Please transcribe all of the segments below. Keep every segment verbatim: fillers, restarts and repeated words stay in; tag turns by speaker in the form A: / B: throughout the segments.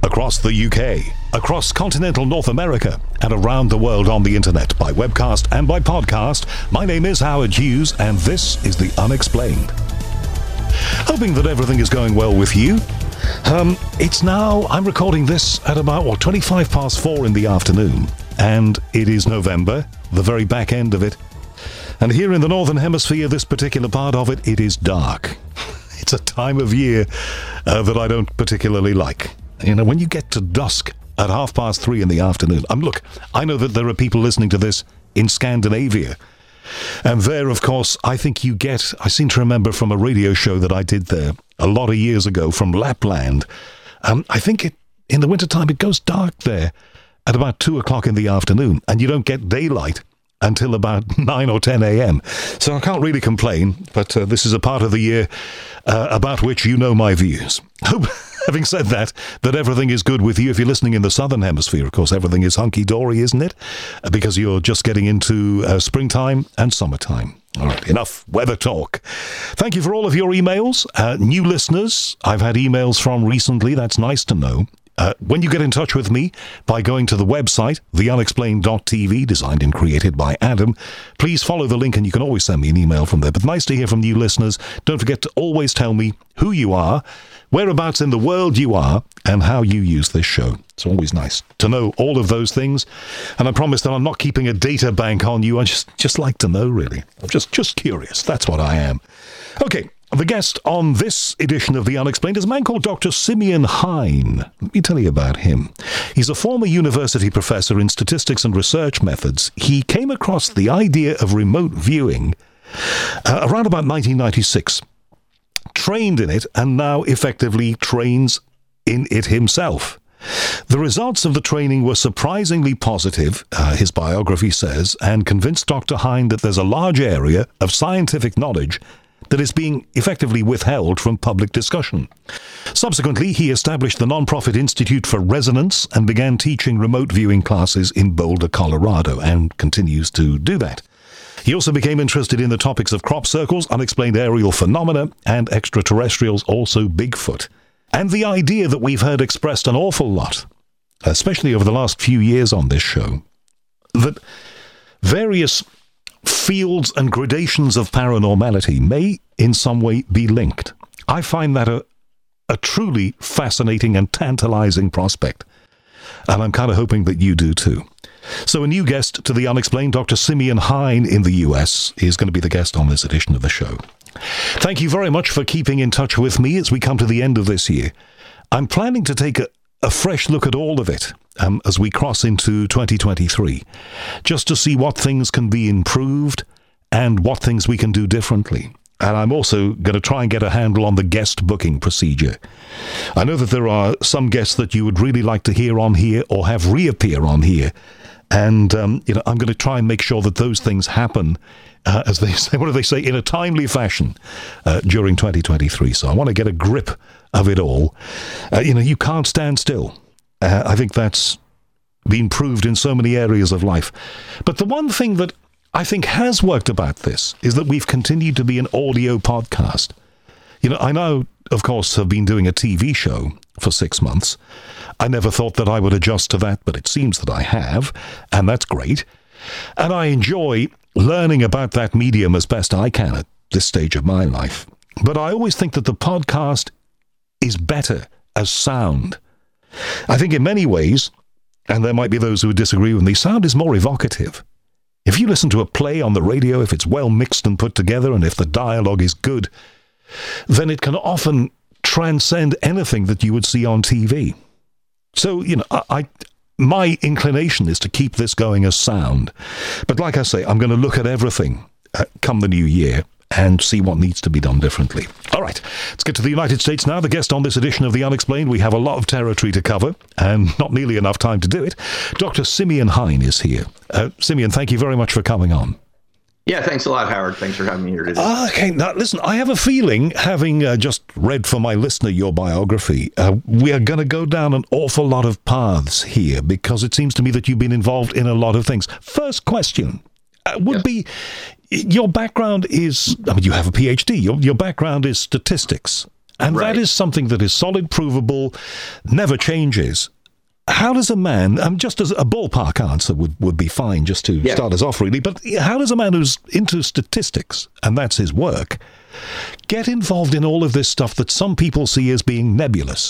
A: across the U K, across continental North America, and around the world on the internet by webcast and by podcast. My name is Howard Hughes, and this is The Unexplained. Hoping that everything is going well with you. Um, it's now, I'm recording this at about, what, twenty-five past four in the afternoon, and it is November, the very back end of it. And here in the Northern Hemisphere, this particular part of it, it is dark. It's a time of year uh, that I don't particularly like. You know, when you get to dusk at half past three in the afternoon, um, look, I know that there are people listening to this in Scandinavia. And there, of course, I think you get, I seem to remember from a radio show that I did there a lot of years ago from Lapland. Um, I think it, in the wintertime, it goes dark there at about two o'clock in the afternoon, and you don't get daylight until about nine or ten a.m. So I can't really complain, but uh, this is a part of the year uh, about which you know my views. Hope, having said that, that everything is good with you. If you're listening in the Southern Hemisphere, of course, everything is hunky-dory, isn't it? Uh, because you're just getting into uh, springtime and summertime. All right, enough weather talk. Thank you for all of your emails. Uh, new listeners, I've had emails from recently. That's nice to know. Uh, when you get in touch with me by going to the website, the unexplained dot t v, designed and created by Adam, please follow the link and you can always send me an email from there. But nice to hear from new listeners. Don't forget to always tell me who you are, whereabouts in the world you are, and how you use this show. It's always nice to know all of those things. And I promise that I'm not keeping a data bank on you. I just, just like to know, really. I'm just, just curious. That's what I am. Okay. The guest on this edition of The Unexplained is a man called Doctor Simeon Hein. Let me tell you about him. He's a former university professor in statistics and research methods. He came across the idea of remote viewing uh, around about nineteen ninety-six, trained in it, and now effectively trains in it himself. The results of the training were surprisingly positive, uh, his biography says, and convinced Doctor Hein that there's a large area of scientific knowledge that is being effectively withheld from public discussion. Subsequently, he established the non-profit Institute for Resonance and began teaching remote viewing classes in Boulder, Colorado, and continues to do that. He also became interested in the topics of crop circles, unexplained aerial phenomena, and extraterrestrials, also Bigfoot. And the idea that we've heard expressed an awful lot, especially over the last few years on this show, that various fields and gradations of paranormality may in some way be linked. I find that a, a truly fascinating and tantalizing prospect. And I'm kind of hoping that you do too. So a new guest to The Unexplained, Doctor Simeon Hein in the U S, is going to be the guest on this edition of the show. Thank you very much for keeping in touch with me as we come to the end of this year. I'm planning to take a A fresh look at all of it um, as we cross into twenty twenty-three, just to see what things can be improved and what things we can do differently. And I'm also going to try and get a handle on the guest booking procedure. I know that there are some guests that you would really like to hear on here or have reappear on here. And, um, you know, I'm going to try and make sure that those things happen, uh, as they say, what do they say, in a timely fashion uh, during twenty twenty-three. So I want to get a grip of it all. Uh, you know, you can't stand still. Uh, I think that's been proved in so many areas of life. But the one thing that I think has worked about this is that we've continued to be an audio podcast. You know, I now, of course, have been doing a T V show for six months. I never thought that I would adjust to that, but it seems that I have, and that's great. And I enjoy learning about that medium as best I can at this stage of my life. But I always think that the podcast is better as sound. I think in many ways, and there might be those who would disagree with me, sound is more evocative. If you listen to a play on the radio, if it's well mixed and put together, and if the dialogue is good, then it can often transcend anything that you would see on T V. So, you know, I, I my inclination is to keep this going as sound. But like I say, I'm going to look at everything uh, come the new year and see what needs to be done differently. All right, let's get to the United States now. The guest on this edition of The Unexplained. We have a lot of territory to cover and not nearly enough time to do it. Doctor Simeon Hein is here. Uh, Simeon, thank you very much for coming on.
B: Yeah, thanks a lot, Howard. Thanks for having me here today.
A: Okay, now listen, I have a feeling, having uh, just read for my listener your biography, uh, we are going to go down an awful lot of paths here, because it seems to me that you've been involved in a lot of things. First question uh, would yes. be, your background is, I mean, you have a P H D, your, your background is statistics And
B: right.
A: that is something that is solid, provable, never changes. How does a man, um, just as a ballpark answer would, would be fine just to yeah. start us off really, but how does a man who's into statistics, and that's his work, get involved in all of this stuff that some people see as being nebulous?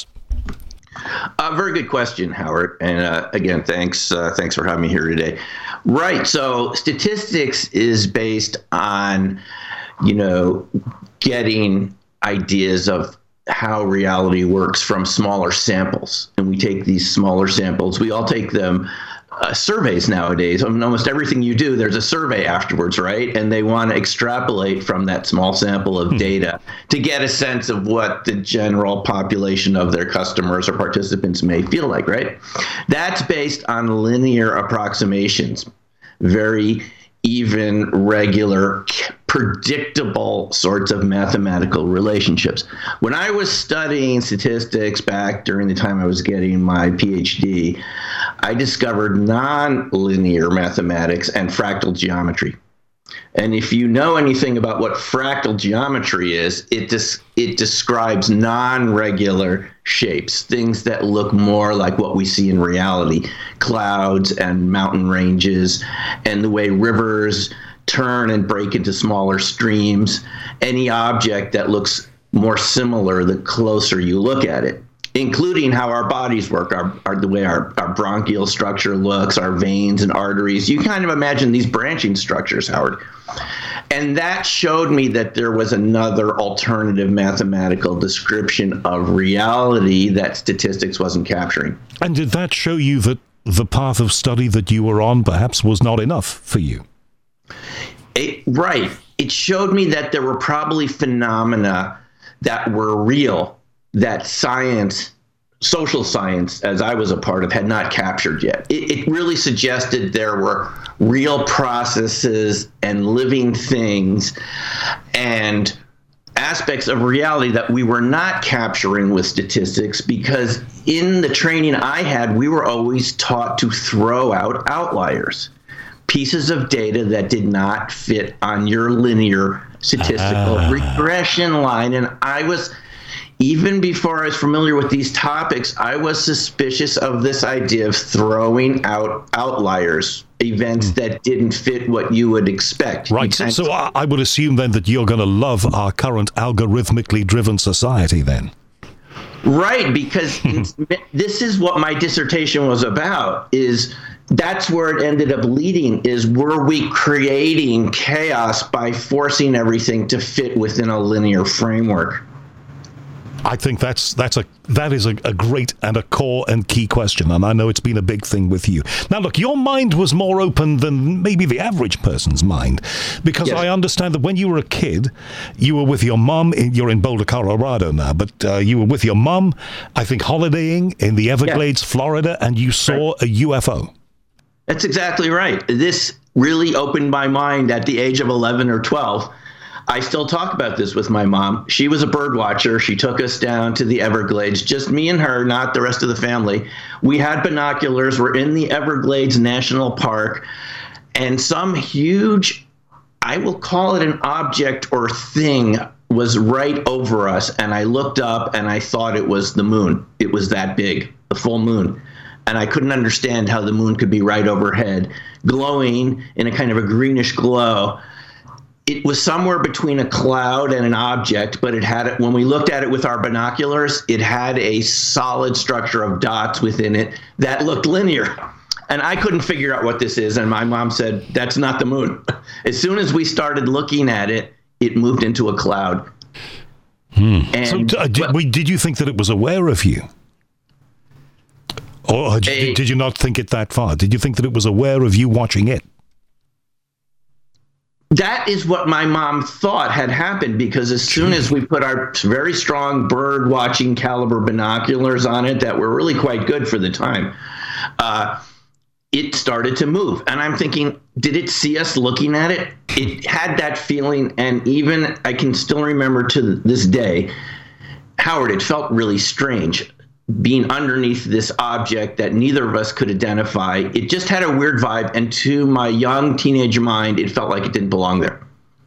B: A uh, very good question, Howard. And uh, again, thanks uh, thanks for having me here today. Right. So statistics is based on, you know, getting ideas of how reality works from smaller samples. And we take these smaller samples. We all take them uh, surveys nowadays. I mean, almost everything you do, there's a survey afterwards, right? And they want to extrapolate from that small sample of data to get a sense of what the general population of their customers or participants may feel like, right? That's based on linear approximations, very even, regular, predictable sorts of mathematical relationships. When I was studying statistics back during the time I was getting my PhD, I discovered nonlinear mathematics and fractal geometry. And if you know anything about what fractal geometry is, it des- it describes non-regular shapes, things that look more like what we see in reality, clouds and mountain ranges, and the way rivers turn and break into smaller streams, any object that looks more similar the closer you look at it, including how our bodies work, our, our the way our, our bronchial structure looks, our veins and arteries. You kind of imagine these branching structures, Howard. And that showed me that there was another alternative mathematical description of reality that statistics wasn't capturing.
A: And did that show you that the path of study that you were on perhaps was not enough for you?
B: It, right. It showed me that there were probably phenomena that were real that science, social science, as I was a part of, had not captured yet. It, it really suggested there were real processes and living things and aspects of reality that we were not capturing with statistics, because in the training I had, we were always taught to throw out outliers, pieces of data that did not fit on your linear statistical uh. regression line. And I was... Even before I was familiar with these topics, I was suspicious of this idea of throwing out outliers, events that didn't fit what you would expect.
A: Right. So, so I would assume then that you're going to love our current algorithmically driven society then.
B: Right, because it's, this is what my dissertation was about, is that's where it ended up leading, is were we creating chaos by forcing everything to fit within a linear framework?
A: I think that's that's a that is a, a great and a core and key question, and I know it's been a big thing with you. Now, look, your mind was more open than maybe the average person's mind, because yes. I understand that when you were a kid, you were with your mum. You're in Boulder, Colorado now, but uh, you were with your mum, I think, holidaying in the Everglades, yeah. Florida, and you saw right. a U F O.
B: That's exactly right. This really opened my mind at the age of eleven or twelve. I still talk about this with my mom. She was a bird watcher. She took us down to the Everglades, just me and her, not the rest of the family. We had binoculars. We're in the Everglades National Park, and some huge, I will call it an object or thing, was right over us. And I looked up and I thought it was the moon. It was that big, the full moon. And I couldn't understand how the moon could be right overhead, glowing in a kind of a greenish glow. It was somewhere between a cloud and an object, but it had it, when we looked at it with our binoculars, it had a solid structure of dots within it that looked linear. And I couldn't figure out what this is. And my mom said, that's not the moon. As soon as we started looking at it, it moved into a cloud.
A: Hmm. And, so uh, did, well, did you think that it was aware of you? Or did, a, did you not think it that far? Did you think that it was aware of you watching it?
B: That is what my mom thought had happened, because as soon as we put our very strong bird watching caliber binoculars on it that were really quite good for the time, uh, it started to move. And I'm thinking, did it see us looking at it? It had that feeling. And even I can still remember to this day, Howard, it felt really strange being underneath this object that neither of us could identify. It just had a weird vibe, and to my young teenage mind, it felt like it didn't belong there.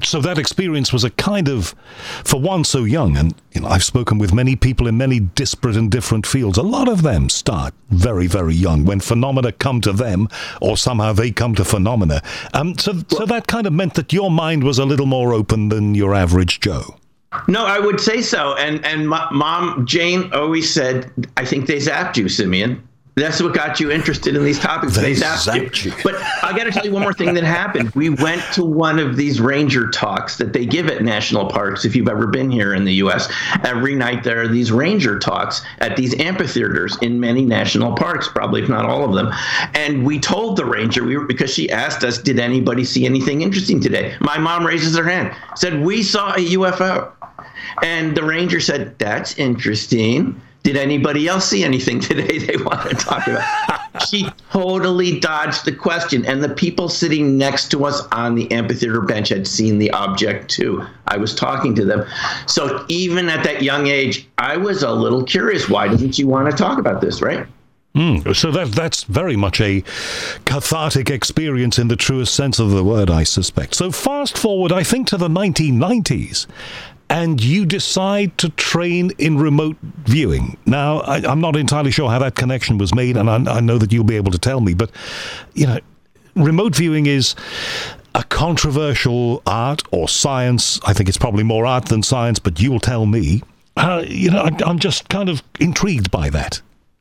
A: So that experience was a kind of, for one so young, and you know, I've spoken with many people in many disparate and different fields. A lot of them start very, very young when phenomena come to them, or somehow they come to phenomena. Um, so, so that kind of meant that your mind was a little more open than your average Joe.
B: No, I would say so. And and my, Mom Jane always said, "I think they zapped you, Simeon." That's what got you interested in these topics.
A: They,
B: they zapped,
A: zapped
B: you.
A: you.
B: But I got to tell you one more thing that happened. We went to one of these ranger talks that they give at national parks. If you've ever been here in the U S, every night there are these ranger talks at these amphitheaters in many national parks, probably if not all of them. And we told the ranger, we were, because she asked us, did anybody see anything interesting today? My mom raises her hand, said, we saw a U F O. And the ranger said, that's interesting. Did anybody else see anything today they want to talk about? She totally dodged the question. And the people sitting next to us on the amphitheater bench had seen the object too. I was talking to them. So even at that young age, I was a little curious. Why doesn't you want to talk about this, right?
A: Mm, so that that's very much a cathartic experience in the truest sense of the word, I suspect. So fast forward, I think, to the nineteen nineties. And you decide to train in remote viewing. Now, I, I'm not entirely sure how that connection was made, and I, I know that you'll be able to tell me, but, you know, remote viewing is a controversial art or science. I think it's probably more art than science, but you'll tell me. Uh, you know, I, I'm just kind of intrigued by that.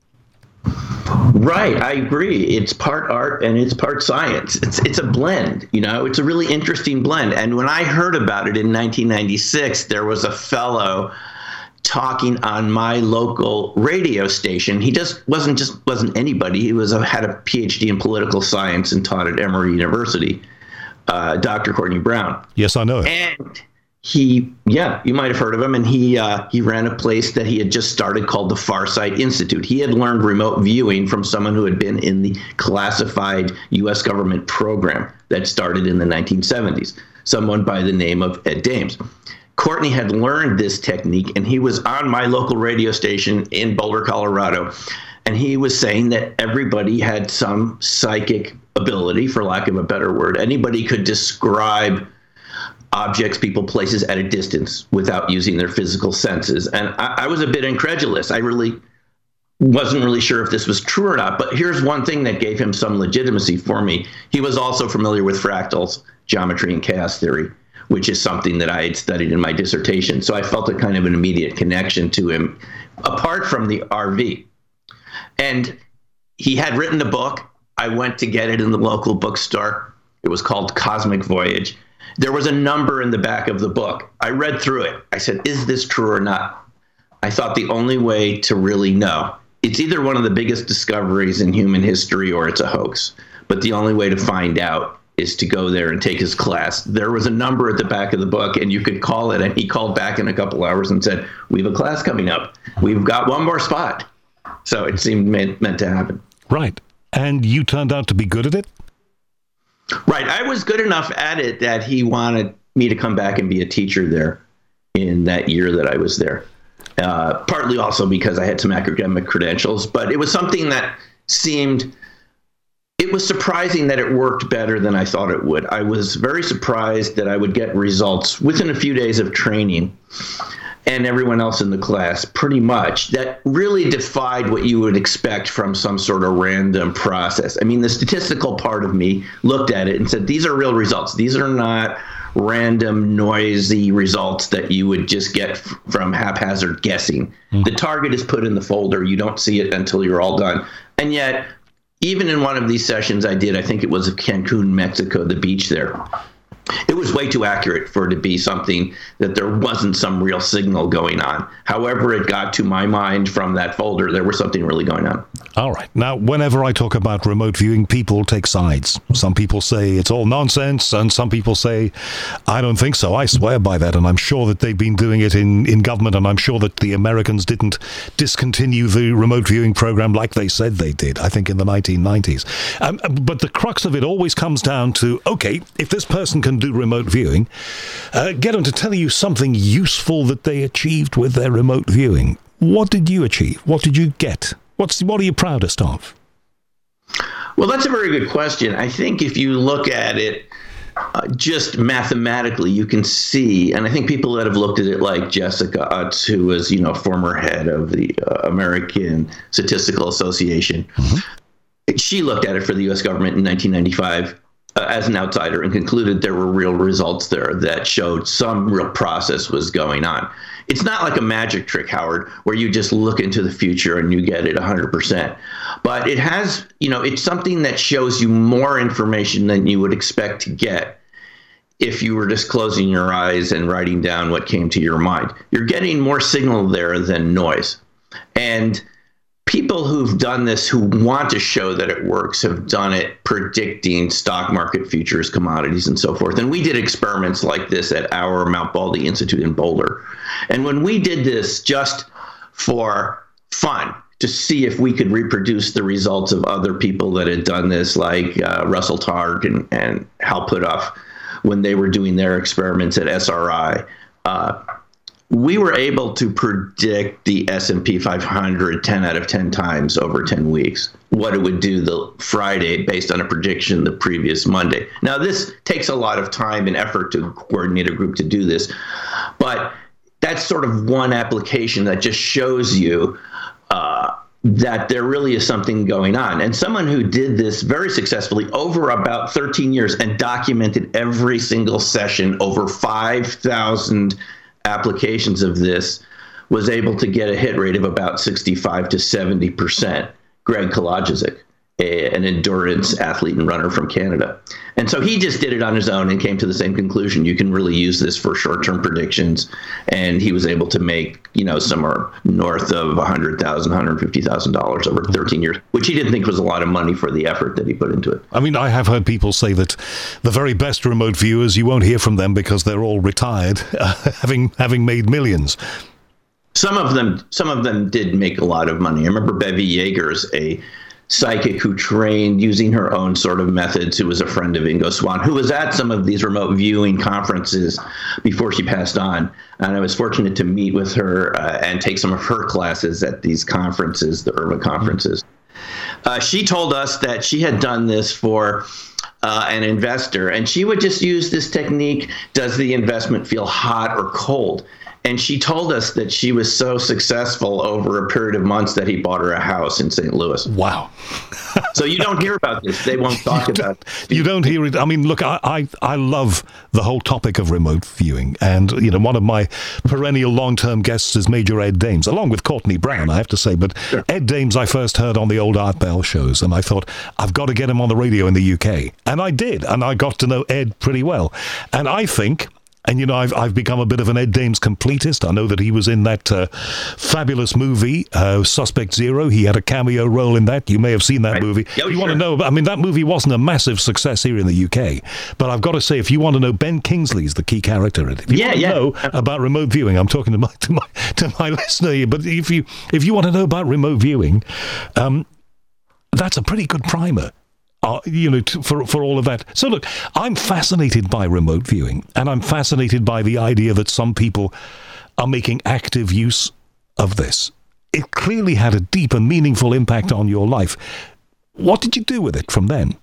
B: Right, I agree. It's part art and it's part science. It's it's a blend, you know. It's a really interesting blend. And when I heard about it in nineteen ninety-six, there was a fellow talking on my local radio station. He just wasn't just wasn't anybody. He was a, had a P H D in political science and taught at Emory University. Uh, Doctor Courtney Brown.
A: Yes, I know it.
B: And he, yeah, you might have heard of him, and he uh, he ran a place that he had just started called the Farsight Institute. He had learned remote viewing from someone who had been in the classified U S government program that started in the nineteen seventies, someone by the name of Ed Dames. Courtney had learned this technique, and he was on my local radio station in Boulder, Colorado, and he was saying that everybody had some psychic ability, for lack of a better word. Anybody could describe objects, people, places at a distance without using their physical senses. And I, I was a bit incredulous. I really wasn't really sure if this was true or not. But here's one thing that gave him some legitimacy for me. He was also familiar with fractals, geometry, and chaos theory, which is something that I had studied in my dissertation. So I felt a kind of an immediate connection to him, apart from the R V. And he had written a book. I went to get it in the local bookstore. It was called Cosmic Voyage. There was a number in the back of the book. I read through it. I said, is this true or not? I thought the only way to really know, it's either one of the biggest discoveries in human history or it's a hoax. But the only way to find out is to go there and take his class. There was a number at the back of the book, and you could call it. And he called back in a couple hours and said, we have a class coming up. We've got one more spot. So it seemed meant, meant to happen.
A: Right. And you turned out to be good at it?
B: Right. I was good enough at it that he wanted me to come back and be a teacher there in that year that I was there. Uh, partly also because I had some academic credentials, but it was something that seemed, it was surprising that it worked better than I thought it would. I was very surprised that I would get results within a few days of training, and everyone else in the class, pretty much, that really defied what you would expect from some sort of random process. I mean, the statistical part of me looked at it and said, these are real results. These are not random, noisy results that you would just get f- from haphazard guessing. Mm-hmm. The target is put in the folder. You don't see it until you're all done. And yet, even in one of these sessions I did, I think it was Cancun, Mexico, the beach there, it was way too accurate for it to be something that there wasn't some real signal going on. However it got to my mind from that folder, there was something really going on.
A: All right. Now, whenever I talk about remote viewing, people take sides. Some people say it's all nonsense, and some people say, I don't think so. I swear by that, and I'm sure that they've been doing it in, in government, and I'm sure that the Americans didn't discontinue the remote viewing program like they said they did, I think in the nineteen nineties. Um, but the crux of it always comes down to, okay, if this person can do remote viewing, uh, get them to tell you something useful that they achieved with their remote viewing. What did you achieve? What did you get? What's what are you proudest of?
B: Well, that's a very good question. I think if you look at it, uh, just mathematically, you can see, and I think people that have looked at it, like Jessica Utz, who was, you know, former head of the uh, American Statistical Association, mm-hmm. she looked at it for the U S government in nineteen ninety-five uh, as an outsider and concluded there were real results there that showed some real process was going on. It's not like a magic trick, Howard, where you just look into the future and you get it one hundred percent. But it has, you know, it's something that shows you more information than you would expect to get if you were just closing your eyes and writing down what came to your mind. You're getting more signal there than noise. And people who've done this, who want to show that it works, have done it predicting stock market futures, commodities, and so forth. And we did experiments like this at our Mount Baldy Institute in Boulder. And when we did this just for fun, to see if we could reproduce the results of other people that had done this, like uh, Russell Targ and, and Hal Puthoff, when they were doing their experiments at S R I, uh, we were able to predict the S and P five hundred ten out of ten times over ten weeks, what it would do the Friday based on a prediction the previous Monday. Now, this takes a lot of time and effort to coordinate a group to do this, but that's sort of one application that just shows you uh, that there really is something going on. And someone who did this very successfully over about thirteen years and documented every single session, over five thousand applications of this, was able to get a hit rate of about sixty-five to seventy percent. Greg Kolodziejczyk, a, an endurance athlete and runner from Canada. And so he just did it on his own and came to the same conclusion. You can really use this for short-term predictions. And he was able to make, you know, somewhere north of one hundred thousand dollars, one hundred fifty thousand dollars over thirteen years, which he didn't think was a lot of money for the effort that he put into it.
A: I mean, I have heard people say that the very best remote viewers, you won't hear from them because they're all retired, uh, having having made millions.
B: Some of them, some of them did make a lot of money. I remember Bevy Yeagers, a psychic who trained using her own sort of methods, who was a friend of Ingo Swann, who was at some of these remote viewing conferences before she passed on. And I was fortunate to meet with her uh, and take some of her classes at these conferences, the Irma conferences. Uh, she told us that she had done this for uh, an investor, and she would just use this technique. Does the investment feel hot or cold? And she told us that she was so successful over a period of months that he bought her a house in Saint Louis.
A: Wow.
B: So you don't hear about this. They won't talk about it.
A: You don't hear it. I mean, look, I, I, I love the whole topic of remote viewing. And, you know, one of my perennial long-term guests is Major Ed Dames, along with Courtney Brown, I have to say. But sure. Ed Dames I first heard on the old Art Bell shows, and I thought, I've got to get him on the radio in the U K. And I did, and I got to know Ed pretty well. And I think... And, you know, I've I've become a bit of an Ed Dames completist. I know that he was in that uh, fabulous movie, uh, Suspect Zero. He had a cameo role in that. You may have seen that right. movie.
B: Yeah,
A: you
B: sure.
A: want to know, I mean, that movie wasn't a massive success here in the U K. But I've got to say, if you want to know, Ben Kingsley's the key character in it. If you
B: yeah,
A: want to
B: yeah.
A: know about remote viewing, I'm talking to my, to my, to my listener here, but if you, if you want to know about remote viewing, um, that's a pretty good primer. Uh, you know, to, for for all of that. So look, I'm fascinated by remote viewing, and I'm fascinated by the idea that some people are making active use of this. It clearly had a deep and meaningful impact on your life. What did you do with it from then?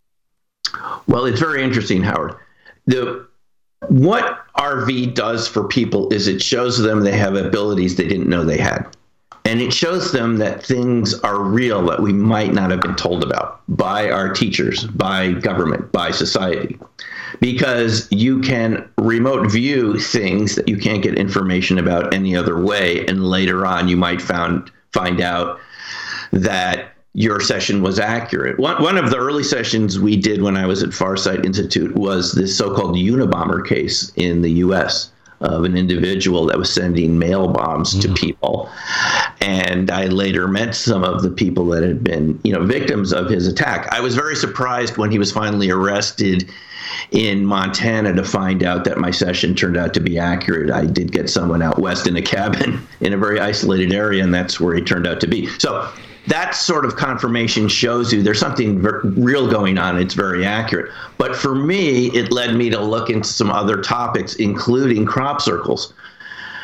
B: Well, it's very interesting, Howard. The what R V does for people is it shows them they have abilities they didn't know they had. And it shows them that things are real that we might not have been told about by our teachers, by government, by society. Because you can remote view things that you can't get information about any other way. And later on, you might found, find out that your session was accurate. One, one of the early sessions we did when I was at Farsight Institute was this so-called Unabomber case in the U S of an individual that was sending mail bombs mm. to people. And I later met some of the people that had been, you know, victims of his attack. I was very surprised when he was finally arrested in Montana to find out that my session turned out to be accurate. I did get someone out west in a cabin in a very isolated area, and that's where he turned out to be. So that sort of confirmation shows you there's something ver- real going on. It's very accurate. But for me, it led me to look into some other topics, including crop circles.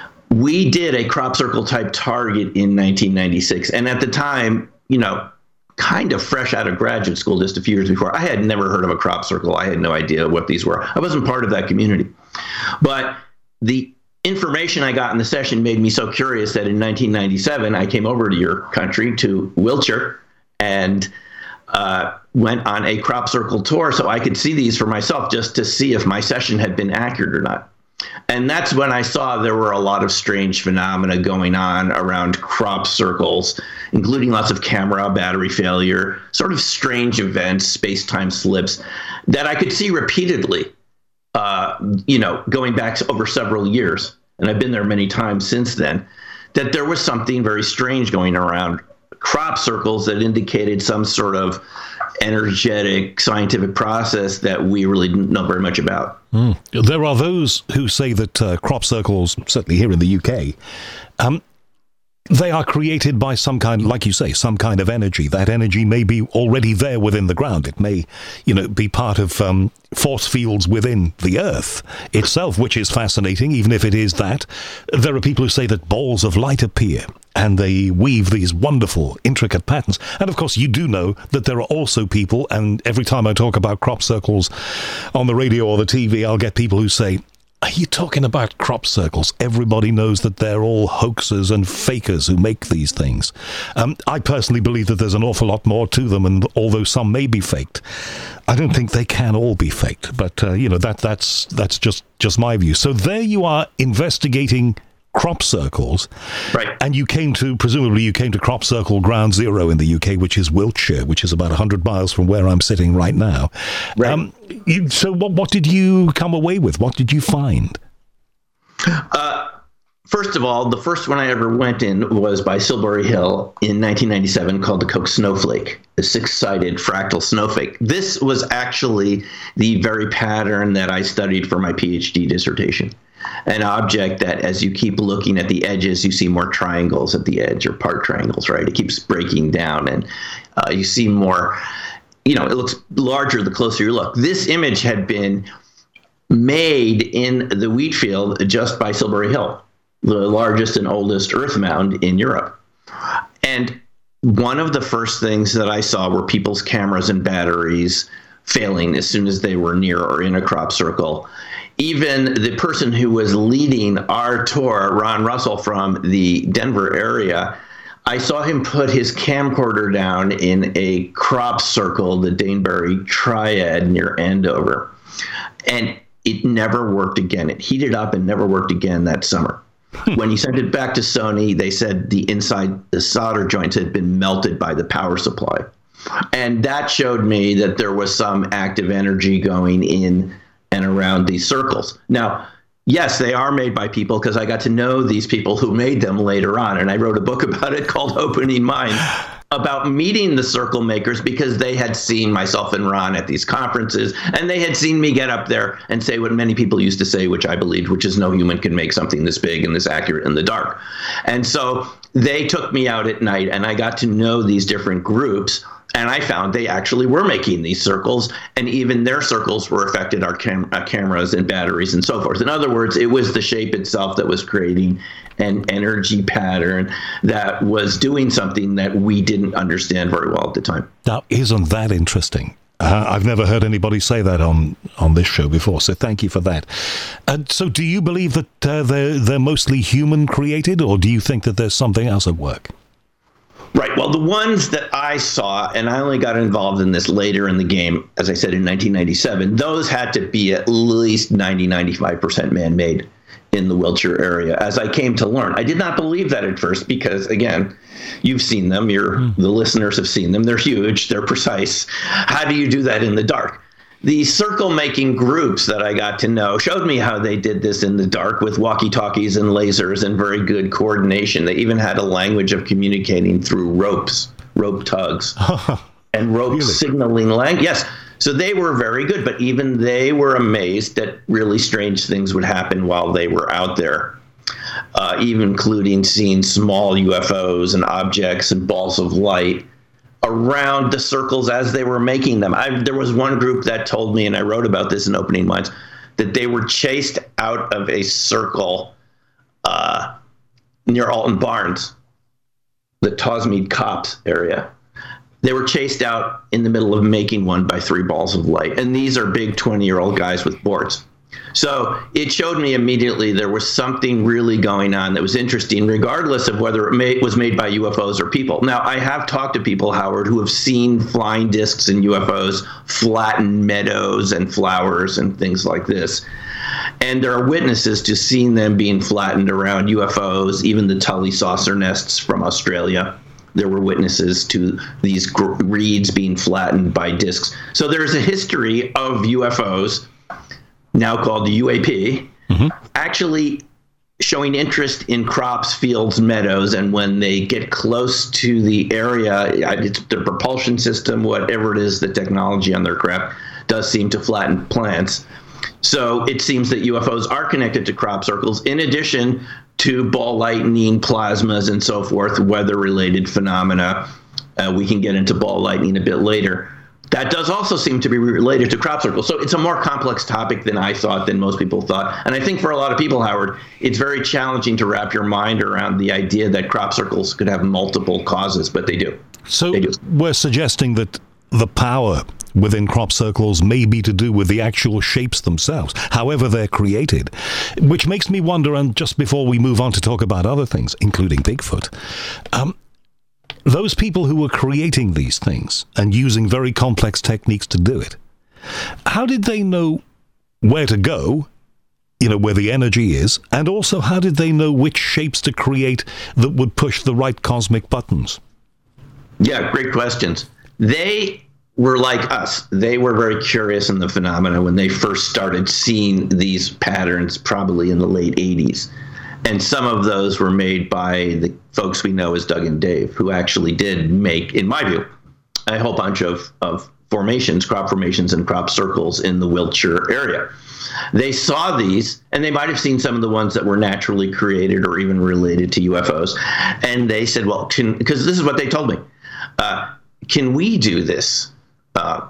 B: We did a crop circle type target in nineteen ninety-six. And at the time, you know, kind of fresh out of graduate school just a few years before. I had never heard of a crop circle. I had no idea what these were. I wasn't part of that community. But the information I got in the session made me so curious that in nineteen ninety-seven, I came over to your country, to Wiltshire, and uh, went on a crop circle tour so I could see these for myself, just to see if my session had been accurate or not. And that's when I saw there were a lot of strange phenomena going on around crop circles, including lots of camera battery failure, sort of strange events, space-time slips, that I could see repeatedly, uh, you know, going back over several years. And I've been there many times since then, that there was something very strange going around crop circles that indicated some sort of energetic scientific process that we really didn't know very much about.
A: Mm. There are those who say that uh, crop circles, certainly here in the U K, um, they are created by some kind, like you say, some kind of energy. That energy may be already there within the ground. It may, you know, be part of um, force fields within the Earth itself, which is fascinating, even if it is that. There are people who say that balls of light appear and they weave these wonderful, intricate patterns. And of course, you do know that there are also people, and every time I talk about crop circles on the radio or the T V, I'll get people who say, "Are you talking about crop circles? Everybody knows that they're all hoaxers and fakers who make these things." Um, I personally believe that there's an awful lot more to them, and although some may be faked, I don't think they can all be faked. But, uh, you know, that that's that's just, just my view. So there you are investigating crop circles.
B: Right.
A: And you came to, presumably you came to Crop Circle Ground Zero in the U K, which is Wiltshire, which is about one hundred miles from where I'm sitting right now.
B: Right.
A: Um, you, so what, what did you come away with? What did you find?
B: Uh, first of all, the first one I ever went in was by Silbury Hill in nineteen ninety-seven, called the Koch snowflake, a six-sided fractal snowflake. This was actually the very pattern that I studied for my PhD dissertation. An object that, as you keep looking at the edges, you see more triangles at the edge, or part triangles, right? It keeps breaking down, and uh, you see more, you know, it looks larger the closer you look. This image had been made in the wheat field just by Silbury Hill, the largest and oldest earth mound in Europe. And one of the first things that I saw were people's cameras and batteries failing as soon as they were near or in a crop circle. Even the person who was leading our tour, Ron Russell from the Denver area, I saw him put his camcorder down in a crop circle, the Danebury Triad near Andover. And it never worked again. It heated up and never worked again that summer. When he sent it back to Sony, they said the inside, the solder joints had been melted by the power supply. And that showed me that there was some active energy going in and around these circles. Now, yes, they are made by people, because I got to know these people who made them later on. And I wrote a book about it called Opening Minds, about meeting the circle makers, because they had seen myself and Ron at these conferences, and they had seen me get up there and say what many people used to say, which I believed, which is no human can make something this big and this accurate in the dark. And so they took me out at night, and I got to know these different groups. And I found they actually were making these circles, and even their circles were affected our cam- uh, cameras and batteries and so forth. In other words, it was the shape itself that was creating an energy pattern that was doing something that we didn't understand very well at the time.
A: Now, isn't that interesting? Uh, I've never heard anybody say that on, on this show before, so thank you for that. And so do you believe that uh, they're, they're mostly human-created, or do you think that there's something else at work?
B: Right. Well, the ones that I saw, and I only got involved in this later in the game, as I said, in nineteen ninety-seven, those had to be at least ninety, ninety-five percent man-made in the Wiltshire area, as I came to learn. I did not believe that at first because, again, you've seen them. You're, mm. The listeners have seen them. They're huge. They're precise. How do you do that in the dark? The circle-making groups that I got to know showed me how they did this in the dark with walkie-talkies and lasers and very good coordination. They even had a language of communicating through ropes, rope tugs, and rope really? signaling language. Yes, so they were very good, but even they were amazed that really strange things would happen while they were out there, uh, even including seeing small U F Os and objects and balls of light around the circles as they were making them. I, there was one group that told me, and I wrote about this in Opening Minds, that they were chased out of a circle uh, near Alton Barnes, the Tosmead Copse area. they were chased out in the middle of making one by three balls of light. And these are big twenty-year-old guys with boards. So it showed me immediately there was something really going on that was interesting, regardless of whether it may, was made by U F Os or people. Now, I have talked to people, Howard, who have seen flying discs and U F Os flatten meadows and flowers and things like this. And there are witnesses to seeing them being flattened around U F Os, even the Tully saucer nests from Australia. There were witnesses to these gr- reeds being flattened by discs. So there's a history of U F Os, now called the U A P, mm-hmm. actually showing interest in crops, fields, meadows, and when they get close to the area, it's the propulsion system, whatever it is, the technology on their craft does seem to flatten plants. So it seems that U F Os are connected to crop circles, in addition to ball lightning, plasmas, and so forth, weather-related phenomena. Uh, we can get into ball lightning a bit later. That does also seem to be related to crop circles. So it's a more complex topic than I thought, than most people thought. And I think for a lot of people, Howard, it's very challenging to wrap your mind around the idea that crop circles could have multiple causes, but they do.
A: So
B: they do.
A: We're suggesting that the power within crop circles may be to do with the actual shapes themselves, however they're created, which makes me wonder, and just before we move on to talk about other things, including Bigfoot, um, those people who were creating these things and using very complex techniques to do it, how did they know where to go, you know, where the energy is, and also how did they know which shapes to create that would push the right cosmic buttons?
B: Yeah, great questions. They were like us. They were very curious in the phenomena when they first started seeing these patterns, probably in the late eighties. And some of those were made by the folks we know as Doug and Dave, who actually did make, in my view, a whole bunch of, of formations, crop formations and crop circles in the Wiltshire area. They saw these, and they might have seen some of the ones that were naturally created or even related to U F Os. And they said, well, can, because this is what they told me, uh, can we do this? Uh,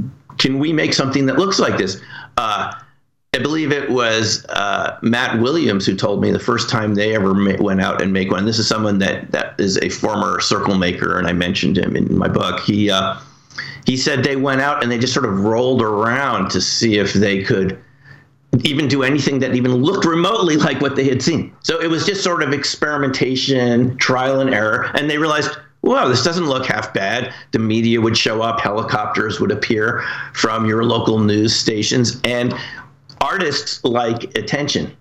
B: can we make something that looks like this? Uh, I believe it was uh, Matt Williams who told me the first time they ever ma- went out and make one. This is someone that, that is a former circle maker, and I mentioned him in my book. He uh, he said they went out and they just sort of rolled around to see if they could even do anything that even looked remotely like what they had seen. So it was just sort of experimentation, trial and error, and they realized, wow, this doesn't look half bad. The media would show up, helicopters would appear from your local news stations, and artists like attention.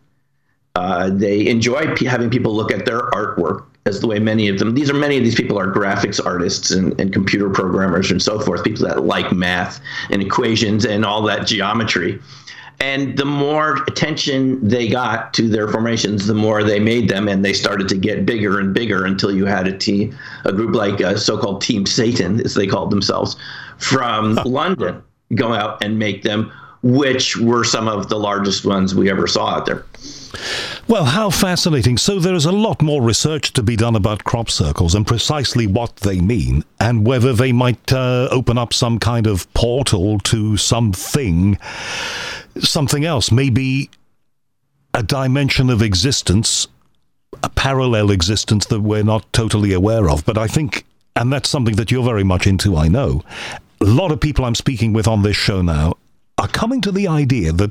B: Uh, they enjoy p- having people look at their artwork, as the way many of them, these are many of these people are graphics artists and, and computer programmers and so forth, people that like math and equations and all that geometry. And the more attention they got to their formations, the more they made them, and they started to get bigger and bigger until you had a team, a group like a so-called Team Satan, as they called themselves, from London, go out and make them, which were some of the largest ones we ever saw out there.
A: Well, how fascinating. So there is a lot more research to be done about crop circles and precisely what they mean and whether they might uh, open up some kind of portal to something, something else, maybe a dimension of existence, a parallel existence that we're not totally aware of. But I think, and that's something that you're very much into, I know, a lot of people I'm speaking with on this show now are coming to the idea that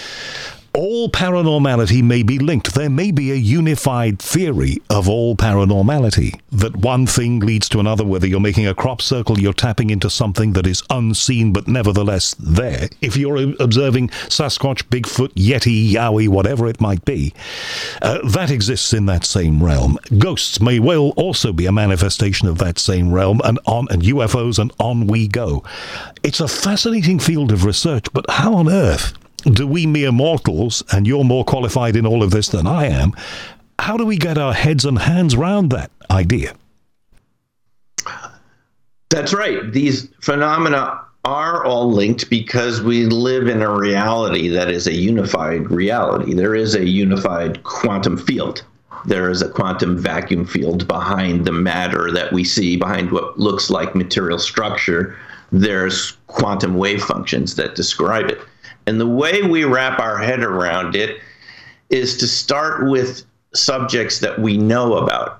A: all paranormality may be linked. There may be a unified theory of all paranormality, that one thing leads to another. Whether you're making a crop circle, you're tapping into something that is unseen but nevertheless there. If you're observing Sasquatch, Bigfoot, Yeti, Yowie, whatever it might be, uh, that exists in that same realm. Ghosts may well also be a manifestation of that same realm, and on and U F Os, and on we go. It's a fascinating field of research, but how on earth do we mere mortals, and you're more qualified in all of this than I am, how do we get our heads and hands round that idea?
B: That's right. These phenomena are all linked because we live in a reality that is a unified reality. There is a unified quantum field. There is a quantum vacuum field behind the matter that we see, behind what looks like material structure. There's quantum wave functions that describe it. And the way we wrap our head around it is to start with subjects that we know about.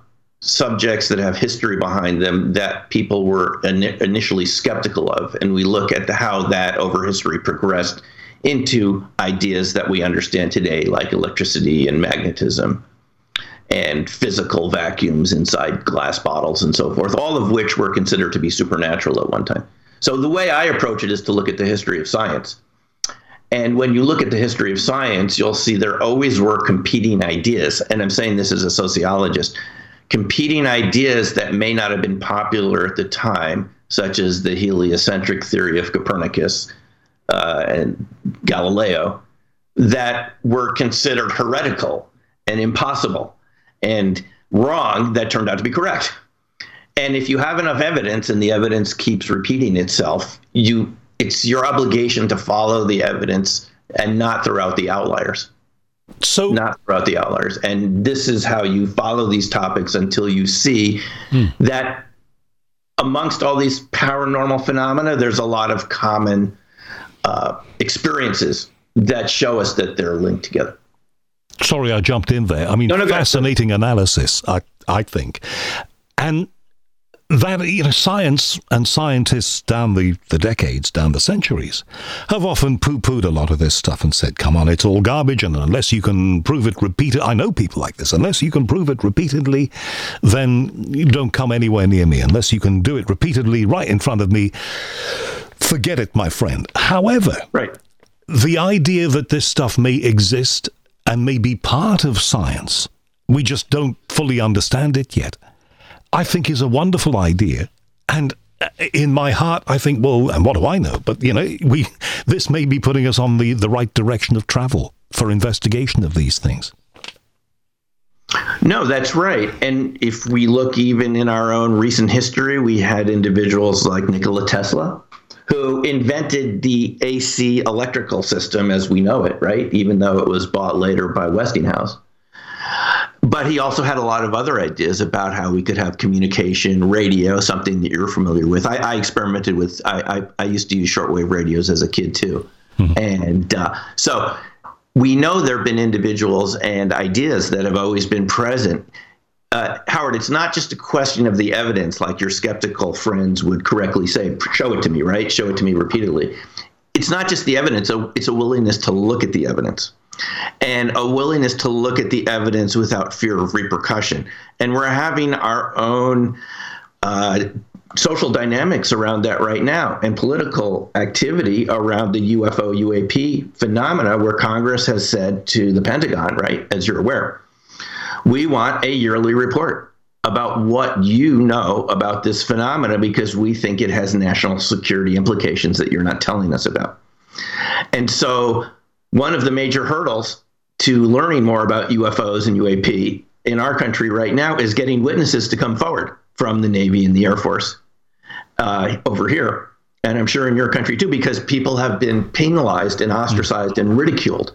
B: subjects that have history behind them that people were in- initially skeptical of. And we look at the, how that over history progressed into ideas that we understand today, like electricity and magnetism and physical vacuums inside glass bottles and so forth, all of which were considered to be supernatural at one time. So the way I approach it is to look at the history of science. And when you look at the history of science, you'll see there always were competing ideas. And I'm saying this as a sociologist, competing ideas that may not have been popular at the time, such as the heliocentric theory of Copernicus uh, and Galileo, that were considered heretical and impossible and wrong, that turned out to be correct. And if you have enough evidence and the evidence keeps repeating itself, you it's your obligation to follow the evidence and not throw out the outliers.
A: So
B: not throw out the outliers. And this is how you follow these topics until you see hmm. that amongst all these paranormal phenomena, there's a lot of common uh, experiences that show us that they're linked together.
A: Sorry, I jumped in there. I mean, no, no, fascinating analysis, I I think. And that, you know, science and scientists down the, the decades, down the centuries, have often poo-pooed a lot of this stuff and said, come on, it's all garbage, and unless you can prove it repeatedly, I know people like this, unless you can prove it repeatedly, then you don't come anywhere near me. Unless you can do it repeatedly right in front of me, forget it, my friend. However,
B: right.
A: the idea that this stuff may exist and may be part of science, we just don't fully understand it yet, I think is a wonderful idea. And in my heart, I think, well, and what do I know? But, you know, we this may be putting us on the, the right direction of travel for investigation of these things.
B: No, that's right. And if we look even in our own recent history, we had individuals like Nikola Tesla, who invented the A C electrical system as we know it, right? Even though it was bought later by Westinghouse. But he also had a lot of other ideas about how we could have communication, radio, something that you're familiar with. I, I experimented with, I, I, I used to use shortwave radios as a kid too. Mm-hmm. And uh, so we know there have been individuals and ideas that have always been present. Uh, Howard, it's not just a question of the evidence, like your skeptical friends would correctly say, show it to me, right? Show it to me repeatedly. It's not just the evidence, it's a willingness to look at the evidence. And a willingness to look at the evidence without fear of repercussion. And we're having our own uh, social dynamics around that right now, and political activity around the U F O U A P phenomena, where Congress has said to the Pentagon, right, as you're aware, we want a yearly report about what you know about this phenomena, because we think it has national security implications that you're not telling us about. And so one of the major hurdles to learning more about U F Os and U A P in our country right now is getting witnesses to come forward from the Navy and the Air Force uh, over here. And I'm sure in your country too, because people have been penalized and ostracized and ridiculed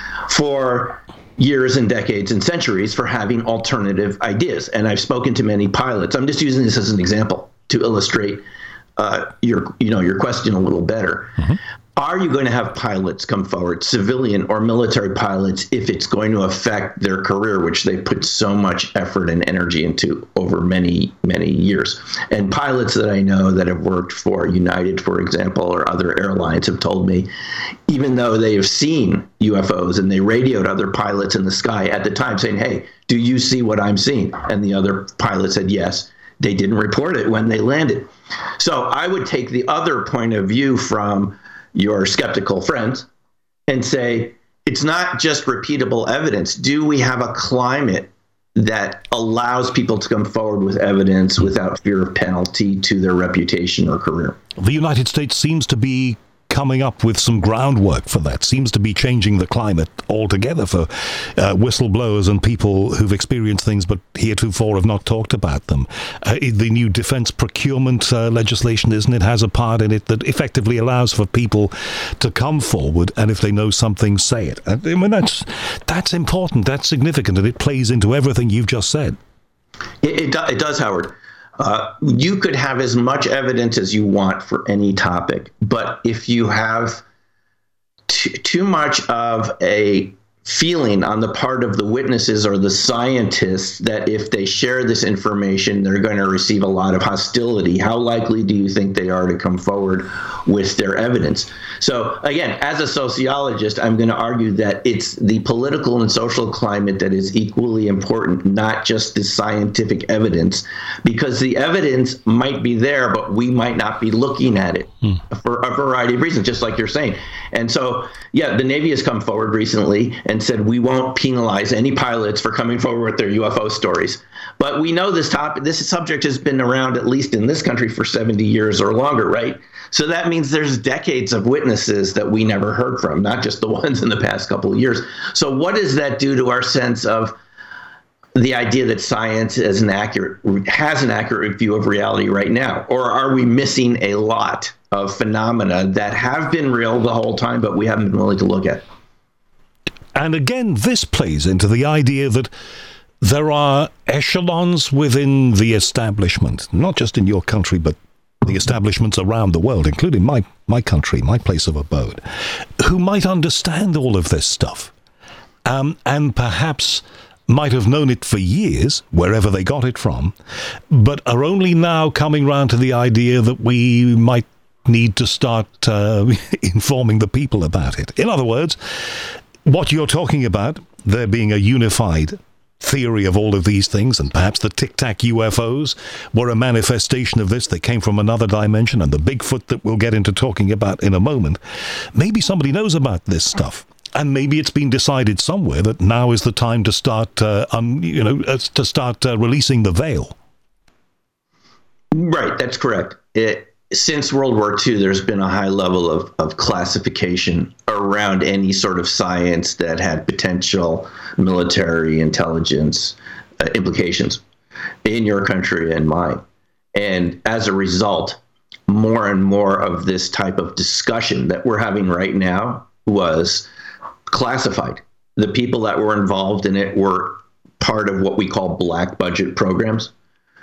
B: for years and decades and centuries for having alternative ideas. And I've spoken to many pilots. I'm just using this as an example to illustrate uh, your, you know, your question a little better. Mm-hmm. Are you going to have pilots come forward, civilian or military pilots, if it's going to affect their career, which they put so much effort and energy into over many, many years? And pilots that I know that have worked for United, for example, or other airlines have told me, even though they have seen U F Os and they radioed other pilots in the sky at the time saying, hey, do you see what I'm seeing? And the other pilot said yes. They didn't report it when they landed. So I would take the other point of view from your skeptical friends and say, it's not just repeatable evidence. Do we have a climate that allows people to come forward with evidence without fear of penalty to their reputation or career?
A: The United States seems to be coming up with some groundwork for that, seems to be changing the climate altogether for uh, whistleblowers and people who've experienced things but heretofore have not talked about them. Uh, the new defense procurement uh, legislation, isn't it, has a part in it that effectively allows for people to come forward, and if they know something, say it. I mean, that's, that's important, that's significant, and it plays into everything you've just said.
B: It, it, do, it does, Howard. Uh, you could have as much evidence as you want for any topic, but if you have t- too much of a feeling on the part of the witnesses or the scientists that if they share this information, they're going to receive a lot of hostility. How likely do you think they are to come forward with their evidence? So again, as a sociologist, I'm going to argue that it's the political and social climate that is equally important, not just the scientific evidence, because the evidence might be there, but we might not be looking at it hmm. for a variety of reasons, just like you're saying. And so, yeah, the Navy has come forward recently and said we won't penalize any pilots for coming forward with their U F O stories. But we know this topic, this subject has been around, at least in this country, for seventy years or longer, right? So that means there's decades of witnesses that we never heard from, not just the ones in the past couple of years. So what does that do to our sense of the idea that science is an accurate, has an accurate view of reality right now? Or are we missing a lot of phenomena that have been real the whole time, but we haven't been willing to look at?
A: And again, this plays into the idea that there are echelons within the establishment, not just in your country, but the establishments around the world, including my, my country, my place of abode, who might understand all of this stuff, um, and perhaps might have known it for years, wherever they got it from, but are only now coming round to the idea that we might need to start uh, informing the people about it. In other words, what you're talking about, there being a unified theory of all of these things, and perhaps the Tic Tac U F Os were a manifestation of this. They came from another dimension, and the Bigfoot that we'll get into talking about in a moment. Maybe somebody knows about this stuff, and maybe it's been decided somewhere that now is the time to start, uh, um, you know, uh, to start uh, releasing the veil.
B: Right, that's correct. It, since World War Two, there's been a high level of, of classification around any sort of science that had potential military intelligence uh, implications in your country and mine. And as a result, more and more of this type of discussion that we're having right now was classified. The people that were involved in it were part of what we call black budget programs